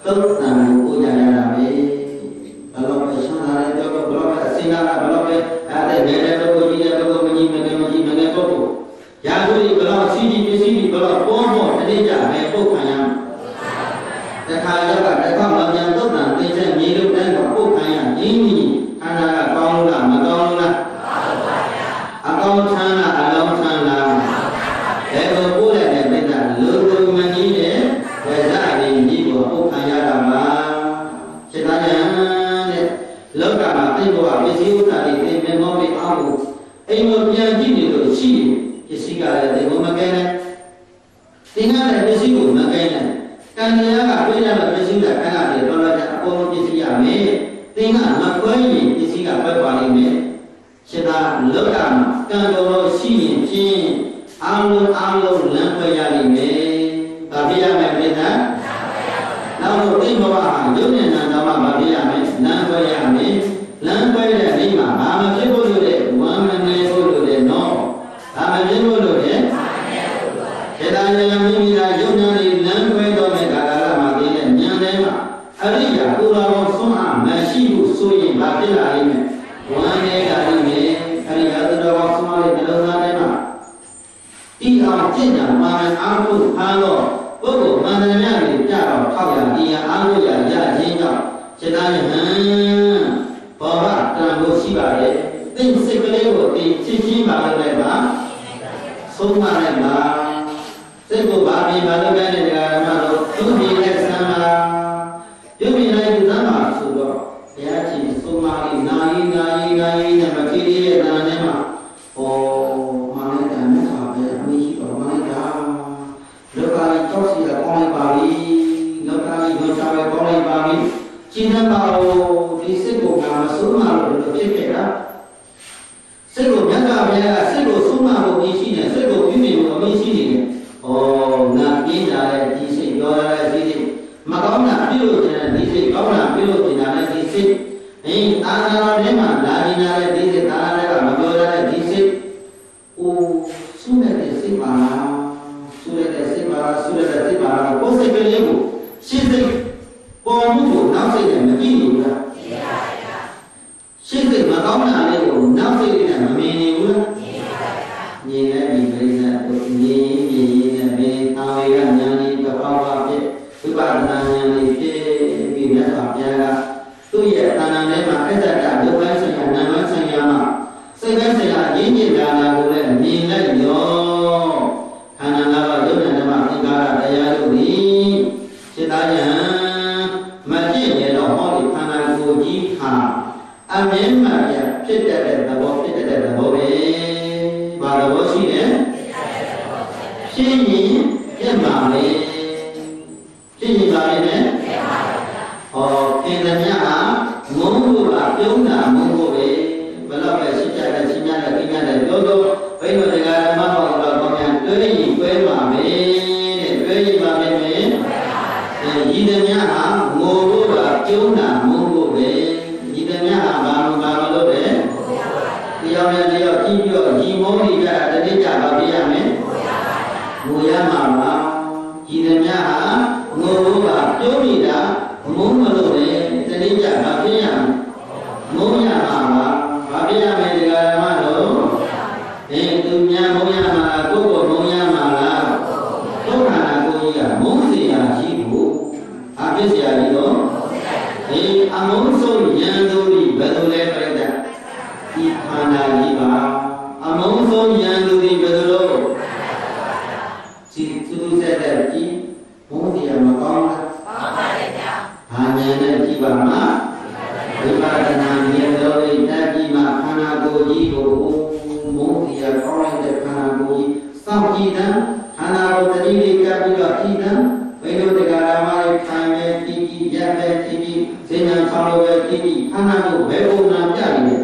သုံးတန်ကိုကိုကြရတာပဲဘလို့ပဲဆန်းလာတဲ့တော့ဘလို့ပဲအစင်းလာဘလို့ပဲအဲ့ဒါငယ်တဲ့ပုဂ္ဂိုလ်ကြီးတဲ့ပုဂ္ဂိုလ်မကြီးမငယ်မကြီးမငယ်ပုဂ္ဂိုလ်ရာဇဝိဘလို့စီကြီးပစ္စည်းဘလို့ပေါ်ပေါ်တတိကြပဲပုတ်ခံရတခါရောက်ကတစ်ခါမှပြန်သုံးတန်သိတဲ့မြေလုံးတိုင်းကိုပုတ်ခံရရင်းကြီးခန္ဓာကကောင်းလားမကောင်းလားအကောင်းချမ်းလားအလောင်းချမ်းလားဘယ်လိုပို့ရတဲ့ပိဋကလူလူမကြီးတဲ့ဝေဇာရင်းကြီးကိုပုတ်ခံရတာမှာစေတနာတဲ့လောကမှာသိဘောပစ္စည်းဥစ္စာတွေသိမြင်မောပြီးအောင်လို့အိမ်ကိုပြန်ကြည့်နေလို့ရှိတယ်ပစ္စည်းကလည်းသိဘောမကဲနဲ့သင်္ကန်းတဲ့ပစ္စည်းကိုမကဲနဲ့ကံတရားကပြည့်ရတဲ့ပစ္စည်းကခဏတည်းတော့လည်းအပေါ်ပစ္စည်းရမယ်သင်္ကန်းမခွဲရင်ပစ္စည်းကပဲပါလိမ့်မယ်စေတလောကမှာကံတော်ရှိရင်ဖြင့်အာလုံးအာလုံးလမ်းခွဲရလိမ့်မယ်ဒါပြရမယ်ပြတာနောက်တော့သိဘောဟာယုံနဲ့နာနာမှာမပြရမယ်လမ်းခွဲရမယ်လမ်းခွဲတဲ့နေ့မှာဘာမဖြစ်ဖို့လို့တဲ့ဝမ်းမနေဖို့လို့တဲ့နော်ဘာမဖြစ်ဖို့လို့တဲ့စေတနာယမိမိလားယုံနာလေးလမ်းခွဲတော့တဲ့ကာလမှာပြတဲ့ဉာဏ်ထဲမှာအရိယာပူလာဘောဆုံးအားမရှိဘူးဆိုရင်ဘာဖြစ်လာလိမ့်မယ်ဝမ်းနေလာလိမ့်မယ်အရိယာတော်ဘောဆုံးအားလေးနှလုံးသားထဲမှာဒီအောင်ကျင့်ကြံမှာအားထုတ်အားတော့ပုဂ္ဂိုလ်မန္တရတွေကြတော့ထောက်ရတရားအားလို့ရရခြင်းကြောင့်စေတနာယဟံဘောဘတန်ဖို့ရှိပါတယ်သိစိတ်ကလေးကိုသိချင်းချင်းပါလို့လည်းပါဆုံးမလိုက်ပါစိတ်ကိုပါပြီးပါလို့လည်းတရားဓမ္မတို့သူ့ပြည်နဲ့ဆံပါယုံကြည်လိုက်သမ်းပါဆိုတော့ဘုရားရှင်ဆုံးမလေးနာယီနာယီနာယီနဲ့မကြည့်ရတဲ့နာနဲ့မှာဟောမလိုက်တာနဲ့ပါပဲအမရှိတော့မလိုက်တာလောကကြီးတောက်စီကကောင်းလိုက်ပါပြီလောကကြီးရောချပဲကောင်းလိုက်ပါပြီရှင်းတဲ့ပါလို့ဒီစိတ်ကိုငါမဆုံးမလို့ဖြစ်ခဲ့တာစိတ်ကိုမြတ်စွာဘုရားကစိတ်ကိုဆုံးမဖို့ပြီးရှိတယ်စိတ်ကိုပြုမြင်ဖို့အပြီးရှိနေတယ်။ဩငါပြင်းလာတဲ့ဒီစိတ်ပြောရတဲ့စိတ်မကောင်းတာပြုလို့တဲ့ဒီစိတ်ကောင်းတာပြုလို့တင်လာတဲ့ဒီစိတ်အင်းအာရဏထဲမှာလာနေတာတဲ့ဒီစိတ်အာရဏကမပြောရတဲ့ဒီစိတ်အိုးဆုနေတဲ့စိတ်ပါလားဆုနေတဲ့စိတ်ပါလားဆုနေတဲ့စိတ်ပါလားကိုယ်စိတ်ကလေးကိုရှင်းစိတ်ပေါ်မှုကိုနောက်စိတ်နဲ့မကြည့်ဘူးလားကြည့်ပါဗျာရှင်းစိတ်မကောင်းတာလေးကိုနောက်စိတ်နဲ့မမြင်ဘူးလားမြင်ပါဗျာမြင်တဲ့ဒီပြိဿကိုမြင်မြင်နဲ့မြင်အာဝေကဉာဏ်လေးတစ်ပေါက်ပါဖြစ်ဝိပဿနာဉာဏ်လေးဖြစ်ပြီးမြတ်စွာဘုရားကသူ့ရဲ့တဏ္ဍာထဲမှာအစ္ဆဒဒုက္ခဆရာနာမဆရာမှာစိတ်ပဲဆရာရင်းမြစ်လာတာကိုလည်းမြင်လိုက်ရောခန္ဓာငါးပါးယုံနာဓမ္မသင်္ကာရတရားတို့သည်စေတယံမပြည့်ရတော့ဟောဒီခန္ဓာကိုယ်ကြီးဟာအမြဲမှန်ပြဖြစ်တဲ့သဘောဖြစ်တဲ့သဘောပဲဘာသဘောရှိလဲရှင်းရင်ပြတ်မှာလေရှင်းရင်ပါလေနဲ့ဟောသင်္ကမြတ်ဟာငုံလို့ကပြုံးတာငုံလို့ပဲဘယ်တော့ပဲရှင်းကြတယ်ရှင်းကြတယ်ပြင်းရတယ်ပြောတော့ဘိဓမ္မာတရားဓမ္မဟောတော့ကောင်းပြန်တွဲရင်တွဲမှာပဲတဲ့တွဲရင်ပါမယ်မယ်ဤသမြတ်ဟာငိုလို့ကပြုံးတာငုံလို့ပဲဤသမြတ်ဟာဘာလို့ဘာလို့လဲတရားနဲ့တရားကြည့်ပြီးတော့ဒီမုန်းတွေကြတာတတိကြပါပြရမယ်ငိုရမှာပါဤသမြတ်ဟာငိုလို့ကပြုံးနေတာမုန်းမလို့လေတတိကြပါပြရမယ်မုန်းရမှာပါဘာပြရမယ်ဒီကဓမ္မတို့ဟင်သူများမုန်းရမှာကိုယ့်ကိုမုန်းရမှာလားဒုက္ခနာကိုကြီးကမုန်းเสียရှိဖို့အပြစ်เสียကြီးတော့ဒီအမုန်းဆုံးဉာဏ်သူဒီဘယ်လိုလဲပြိတ္တဒီခန္ဓာကြီးပါအမုန်းဆုံးဉာဏ်သူဒီဘယ်လိုလဲစီသူတဲ့တဲ့ကြီးမုန်းเสียမကောင်းလားကောင်းပါရဲ့ဗျာဘာဉာဏ်နဲ့ကြည့်ပါမှာဝိပဿနာဉာဏ်တော်လေးတက်ပြီးမှခန္ဓာကိုယ်ကြီးကိုမုန်းเสียကောင်းလိုက်တဲ့ခန္ဓာကိုယ်ကြီးစောင့်ကြည့်တဲ့ခန္ဓာကိုယ်တတိလေးကပ်ပြီးတော့ကြည့်တဲ့ဘယ်လိုတရားဓမ္မတွေခံရကြည့်ကြည့်ရပ်ပဲကြည့်ကြည့်ဈဉ္ညာဆောင်လို့ပဲကြည့်ကြည့်ခန္ဓာကိုဘယ်ပုံနာပြနေလဲ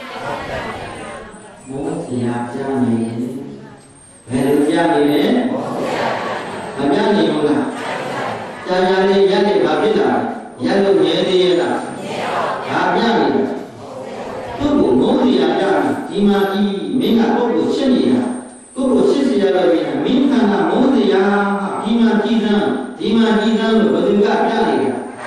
မုန်းเสียပြနေဘယ်လိုပြနေလဲမပြနေဘူးလားကြာကြာလေးရက်နေပါဖြစ်လာရက်လို့ငြင်းသေးရဲ့လားဘာပြနေလဲသူ့ကိုမုန်းเสียပြဒီမှာဒီမင်းကပုဂ္ဂိုလ်ရှင်းနေတာကိုယ်ကိုရှင်းเสียရတော့မင်းခန္ဓာမုန်းเสียဒီမှာကြည်စမ်းဒီမှာကြည်စမ်းလို့ဘယ်သူကပြနေတာ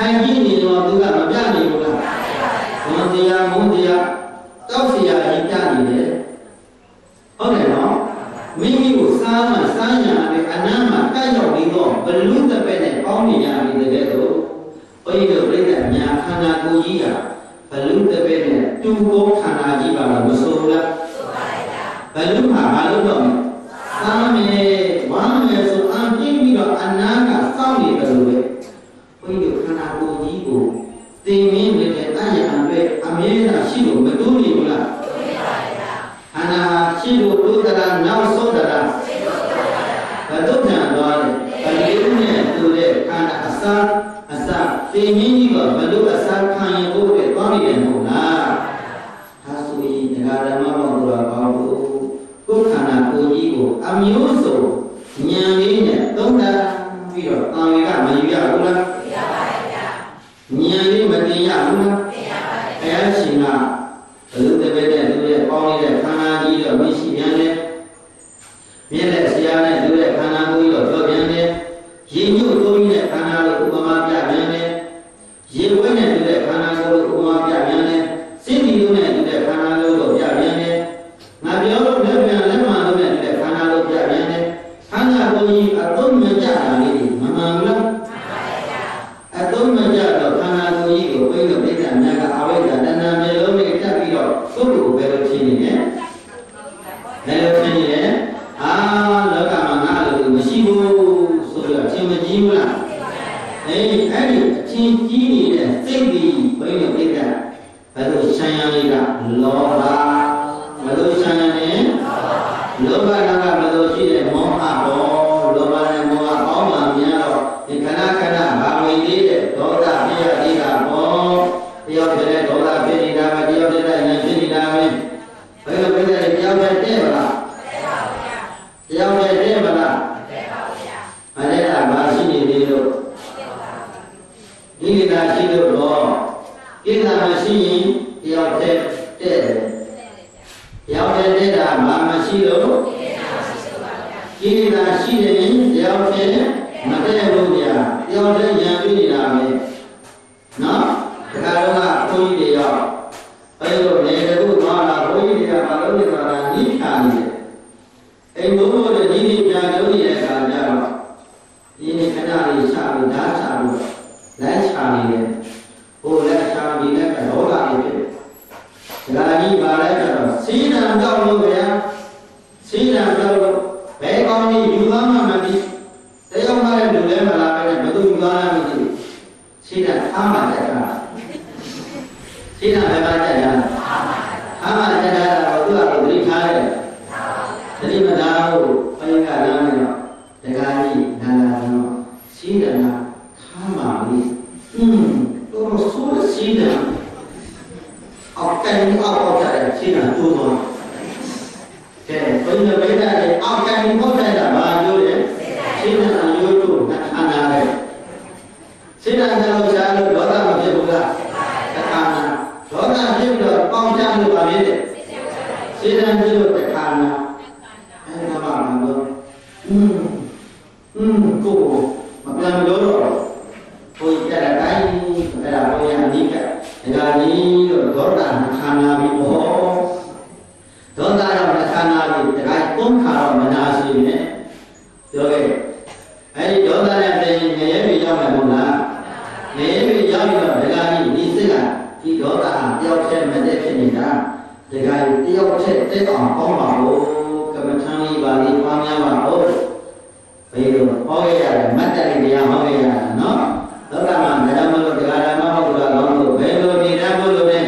ထိုင်ကြည့်နေတော့သူကမပြနေဘူးလားဘုံတရားမုန်းတရားတောက်เสียကြီးပြနေတယ်ဟုတ်တယ်နော်မိမိကိုစားမှစားရမယ်အနမ်းမှာတက်ရောက်ပြီးတော့ဘလူးတပည့်နဲ့ပေါင်းနေရပြီတကယ်တော့ဘုန်းကြီးတို့ပြိဿညာခန္ဓာကိုယ်ကြီးကဘလူးတပည့်နဲ့တူပုံခန္ဓာကြီးပါလို့မဆိုဘူးလားဆိုပါဗျာဘလူးမှာမလုပ်တော့ဘူးစားမယ်ဝမ်းမယ်ဆိုအပြင်းပြီးတော့အနမ်းကစောင့်နေတယ်လို့ပဲဘုန်းကြီးတို့ခန္ဓာကိုယ်ကြီးကိုသင်ရင်းနေတဲ့အာရံတွေအမြဲတမ်းရှိလို့မတိုးနေဘူးလားတိုးနေပါဗျာခန္ဓာရှိလို့တိုးတလားနောက်ဆုံးတလားရှိလို့တိုးတာဘယ်တော့ညာတော့လဲဘယ်လိုနဲ့တူတဲ့ခန္ဓာအစာအစာသင်ရင်းကြီးကဘယ်လိုအစာခံရဖို့လဲသွားနေတယ်မဟုတ်လားဒါဆိုရင်ဒကာဓမ္မဘောင်တော်ကောင်းလို့ကိုယ်ခန္ဓာကိုယ်ကြီးကိုအမျိုးစုံဉာဏ်လေးနဲ့သုံးသပ်ပြီးတော့တာဝေကမယူရဘူးလားမရပါဘူးဗျာဉာဏ်လေးမတင်ရဘူးလားမရပါဘူးဘုရားရှင်ကဘယ်လိုတပည့်တဲ့လူရဲ့ပေါင်းနေတဲ့ခန္ဓာကြီးတော့မရှိပြန်တယ်မြင်တဲ့ဆရာနဲ့လူရဲ့ခန္ဓာကိုယ်ကြီးတော့ပြောပြန်တယ်ရင်ညွတ်သုံးတဲ့ခန္ဓာကိုဥပမာပြပြန်တယ်ရေဝဲနဲ့လူရဲ့ခန္ဓာကိုယ်ကိုဥပမာပြပြန်တယ်စိတ်ဒီလိုနဲ့လူရဲ့ခန္ဓာကိုယ်ကိုပြပြန်တယ်ငါပြောလို့လည်းပြန်လက်မှန်လို့နဲ့လူရဲ့ခန္ဓာကိုယ်ပြပြန်တယ်ခန္ဓာကိုယ်ကြီးအသုံးမကျတာလေးမမှန်ဘူးလားမှန်ပါဗျာအသုံးမကျတော့ခန္ဓာကိုယ်ကြီးကိုဘိန်းတို့ပြိဿများကအဝိဇ္ဇာတဏ္ဍာမျိုးလုံးနဲ့တက်ပြီးတော့ကိုယ်ကိုဘယ်လိုဖြစ်နေလဲဘယ်လိုဖြစ်နေလဲအာလောကမှာငါလိုမရှိဘူးဆိုတော့အချင်းမကြီးဘူးလားအေးအဲ့ဒီအချင်းကြီးနေတဲ့စိတ်ကြီးဘိန်းတို့ပြိဿဘယ်လိုဆိုင်ရလေးကလောဘဘယ်လိုဆိုင်ရလဲလောဘကဘယ်လိုရှိတဲ့မောဟဘောလောဘနဲ့မောဟပေါင်းမှများတော့ဒီခဏခဏဘာဝင်သေးတဲ့ဒေါသပြရသေးတာဘောတယောက်တည်းဒေါသဖြစ်နေတာပဲတယောက်တည်းဉာဏ်ဖြစ်နေတာပဲဘယ်လိုဖြစ်လဲတယောက်တည်းတဲ့မလားတဲ့ပါဗျာတယောက်တည်းတဲ့မလားတဲ့ပါဗျာမလဲတာဘာရှိနေသေးလို့ဒီကိစ္စရှိလို့တော့ကိစ္စမရှိရင်တယောက်တည်းတဲ့ရောက်တဲ့တာဘာမရှိလို့ကိလေသာရှိတယ်ရောက်တဲ့မတည့်လို့ပြရောက်တဲ့ဉာဏ်ပြီးနေတာပဲနော်ဒါကတော့ဘုန်းကြီးတွေရောက်အဲ့လိုနေတခုသွားတာဘုန်းကြီးတွေကဘာလို့လဲဆိုတာနိခါနေတယ်အိမ်ဘုန်းဘုန်းတွေဒီနေ့ပြန်လို့နေတဲ့အခါကျတော့ဒီနေ့ခဏလေးချပြီးဓာတ်ချပြီးလက်ချနေတယ်ဟိုလက်ချပြီးလက်ကတော့လာနေတယ်ဒါကြီးပါလဲဆိုတော့စီးနံကြောက်လို့ဗျာစီးနံကြောက်လို့ဘယ်ကောင်းကြီးယူသွားမှမသိတယောက်မှလည်းလူလဲမလာပဲနဲ့ဘယ်သူယူသွားမှမသိစီးနံအားမှတက်တာစီးနံဘယ်မှာတက်တာအားမှတက်တာတော့သူကသတိထားတယ်သတိမထားဘူးဘယ်ကလာနေတော့တခါကြီးနာလာတော့စီးနံကခါမှလေးอืมတော့ဆိုးစီးနံအောက်ကန်အောက်ပေါက်ကြတယ်ရှင်းတာတိုးသွားကဲဘယ်လိုပဲတဲ့အောက်ကန်ပေါက်ကြတာဘာပြောလဲရှင်းတာရိုးတို့ခန္ဓာပဲရှင်းတာကြလို့ရှားလို့ဒေါသမဖြစ်ဘူးလားခန္ဓာဒေါသဖြစ်တော့ပေါက်ကြလို့ပါဖြစ်တယ်ရှင်းတာဖြစ်လို့ခန္ဓာအဲ့ဒါမှမဟုတ်อืมอืมကိုမပြန်လို့တော့ဘုရားတဲ့တိုင်းအဲ့ဒါဘုရားအနိကဒါကြီးလို့ဒေါသခန္ဓာပြီးပေါ့ဒေါသတော့ခန္ဓာပြီးဒါကသုံးခါတော့မနာရှိနဲ့ပြောခဲ့အဲဒီဒေါသနဲ့တည်းငရဲပြီးရောက်မယ်မဟုတ်လားငရဲပြီးရောက်ပြီးတော့ဒါကကြီးဒီစိတ်ကဒီဒေါသဟာတယောက်တည်းမတည့်ဖြစ်နေတာဒါကကြီးတယောက်တည်းတက်အောင်ပေါင်းပါလို့ကမ္မထမ်းလေးပါလေးပွားများပါလို့ဘယ်လိုဟောခဲ့ရတယ်မတ်တရီတရားဟောခဲ့ရတယ်နော်လောကမှာဓမ္မလို့တရားဓမ္မဟုတ်ဘူးလားကောင်းလို့ဘယ်လိုနေတတ်ဖို့လို့လဲ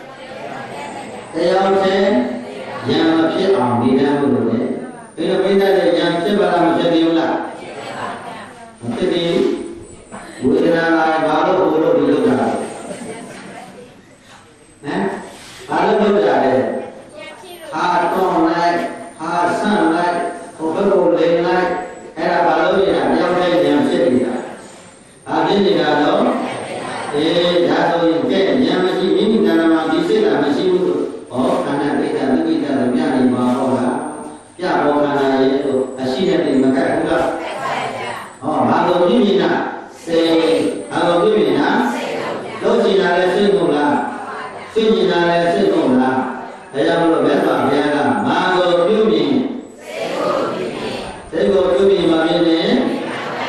တရားဖြင့်ဉာဏ်မဖြစ်အောင်နေတတ်ဖို့လို့လဲဘယ်လိုပြတဲ့ဉာဏ်ဖြစ်ပါလားမဖြစ်သေးဘူးလားမဖြစ်သေးဘူးဝေဒနာကဘာလို့ဘုလို့ဒီလိုတာဟမ်ဘာလို့လုပ်ကြလဲဟာတော့လိုက်ဟာဆန့်လိုက်ဟိုဘက်ကိုလိမ်လိုက်အဲ့ဒါဘာလို့ရတာရောက်တဲ့ဉာဏ်ဖြစ်နေတာဘာဖြစ်နေတာတော့အေးဒါဆိုရင်ကဲဉာဏ်မရှိမိမိတဏ္ဍာမှာဒီစိတ်ကမရှိဘူးလို့ဟောခန္ဓာပိဋကမိမိတဏ္ဍာပြနေမှာဟောတာပြဘောခန္ဓာရဲ့လို့အရှိတဲ့ပြင်မကတ်ဘူးလားဟောဘာလို့ပြင်းနေတာစေဘာလို့ပြင်းနေတာ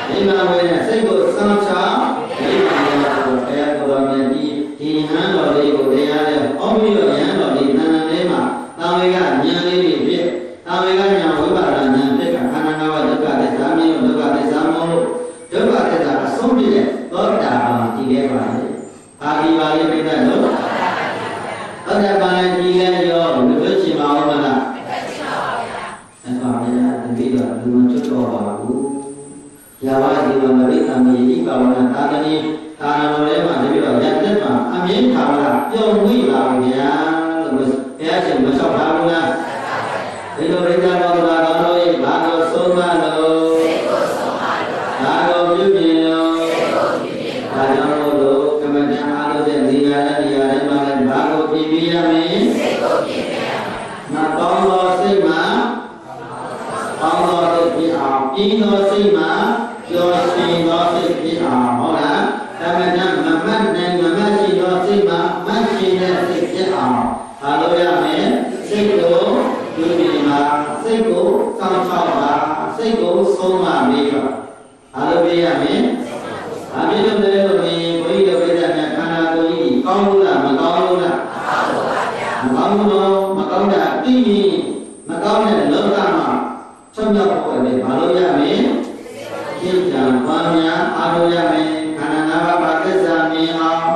ဒီမှာပဲစိတ်ကိုစောင့်ချဒီမှာတော့ဘုရားကိုယ်တော်မြတ်ဒီဒီဟန်တော်လေးကိုတရားနဲ့အောက်ပြီးတော့ရဟန်းတော်လေးနန္ဒန်လေးမှာတာဝေကဉာဏ်လေးတွေဖြစ်တာဝေကဉာဏ်ဝိပါဒဉာဏ်ဖြစ်ကခန္ဓာငါးပါးဒုက္ခသစ္စာမြင်ဒုက္ခသစ္စာမောလို့ဒုက္ခသစ္စာအဆုံးပြည့်တဲ့သောတာပန်ဒီခဲ့ပါလေအာဒီပါလေးပြည့်တဲ့လို့သောတာပန်ဒီခဲ့ရောဘယ်လိုရှိမအောင်မလားအဲ့ပါဗျာတတိယလူမချွတ်တော်ပါဘူးယာဝဒီဝမရိတံမြေဤပါဝနာသာတဏိသာနာတော်ထဲမှာတတိယရတ္တမှာအမြင့်ခါလာပြုံးဝိပါဗျာလို့ဘုရားရှင်မလျှောက်ထားဘူးလားဒီလိုရိတ္တတော်ကတော်တို့ရဲ့ဘာလို့ဆုံးမလို့စိတ်ကိုဆုံးမလို့ဘာလို့ပြုမြင်လို့စိတ်ကိုပြုမြင်လို့ဒါကြောင့်လို့ကမ္မဋ္ဌာန်းအားလုံးတဲ့နေရာနဲ့နေရာတွေမှာလည်းဘာလို့ပြည့်ပြည့်ရမလဲစိတ်ကိုပြည့်ပြည့်ရမယ်မကောင်းသောစိတ်မှာကောင်းသောစိတ်ဖြစ်အောင်ပြင်းသောစိတ်မှာပျော်ရွှင်သောစိတ်ဖြစ်အောင်ဟုတ်လားကမ္မဋ္ဌာန်းမမတ်နိုင်မမတ်ရှိသောစိတ်မှာမတ်ရှိတဲ့စိတ်ဖြစ်အောင်ဘာလို့ရမလဲစိတ်ကိုပြုမြင်ပါစိတ်ကိုစောင့်ရှောက်ပါစိတ်ကိုဆုံးမမေးပါဘာလို့ပြရမလဲဘာဖြစ်လို့လဲလို့မြင်ဘုန်းကြီးတို့ပြတဲ့ခန္ဓာကိုယ်ကြီးကောင်းလို့လားမကောင်းလို့လားမကောင်းလို့ပါဗျာမကောင်းလို့မကောင်းတာပြီးရင်မကောင်းတဲ့လောကမှာချွတ်မြောက်ဖို့လည်းဘာလို့ရမလဲရှင်းကြံပါများအားလို့ရမယ်ခန္ဓာငါးပါးပါသစ္စာမြင်အောင်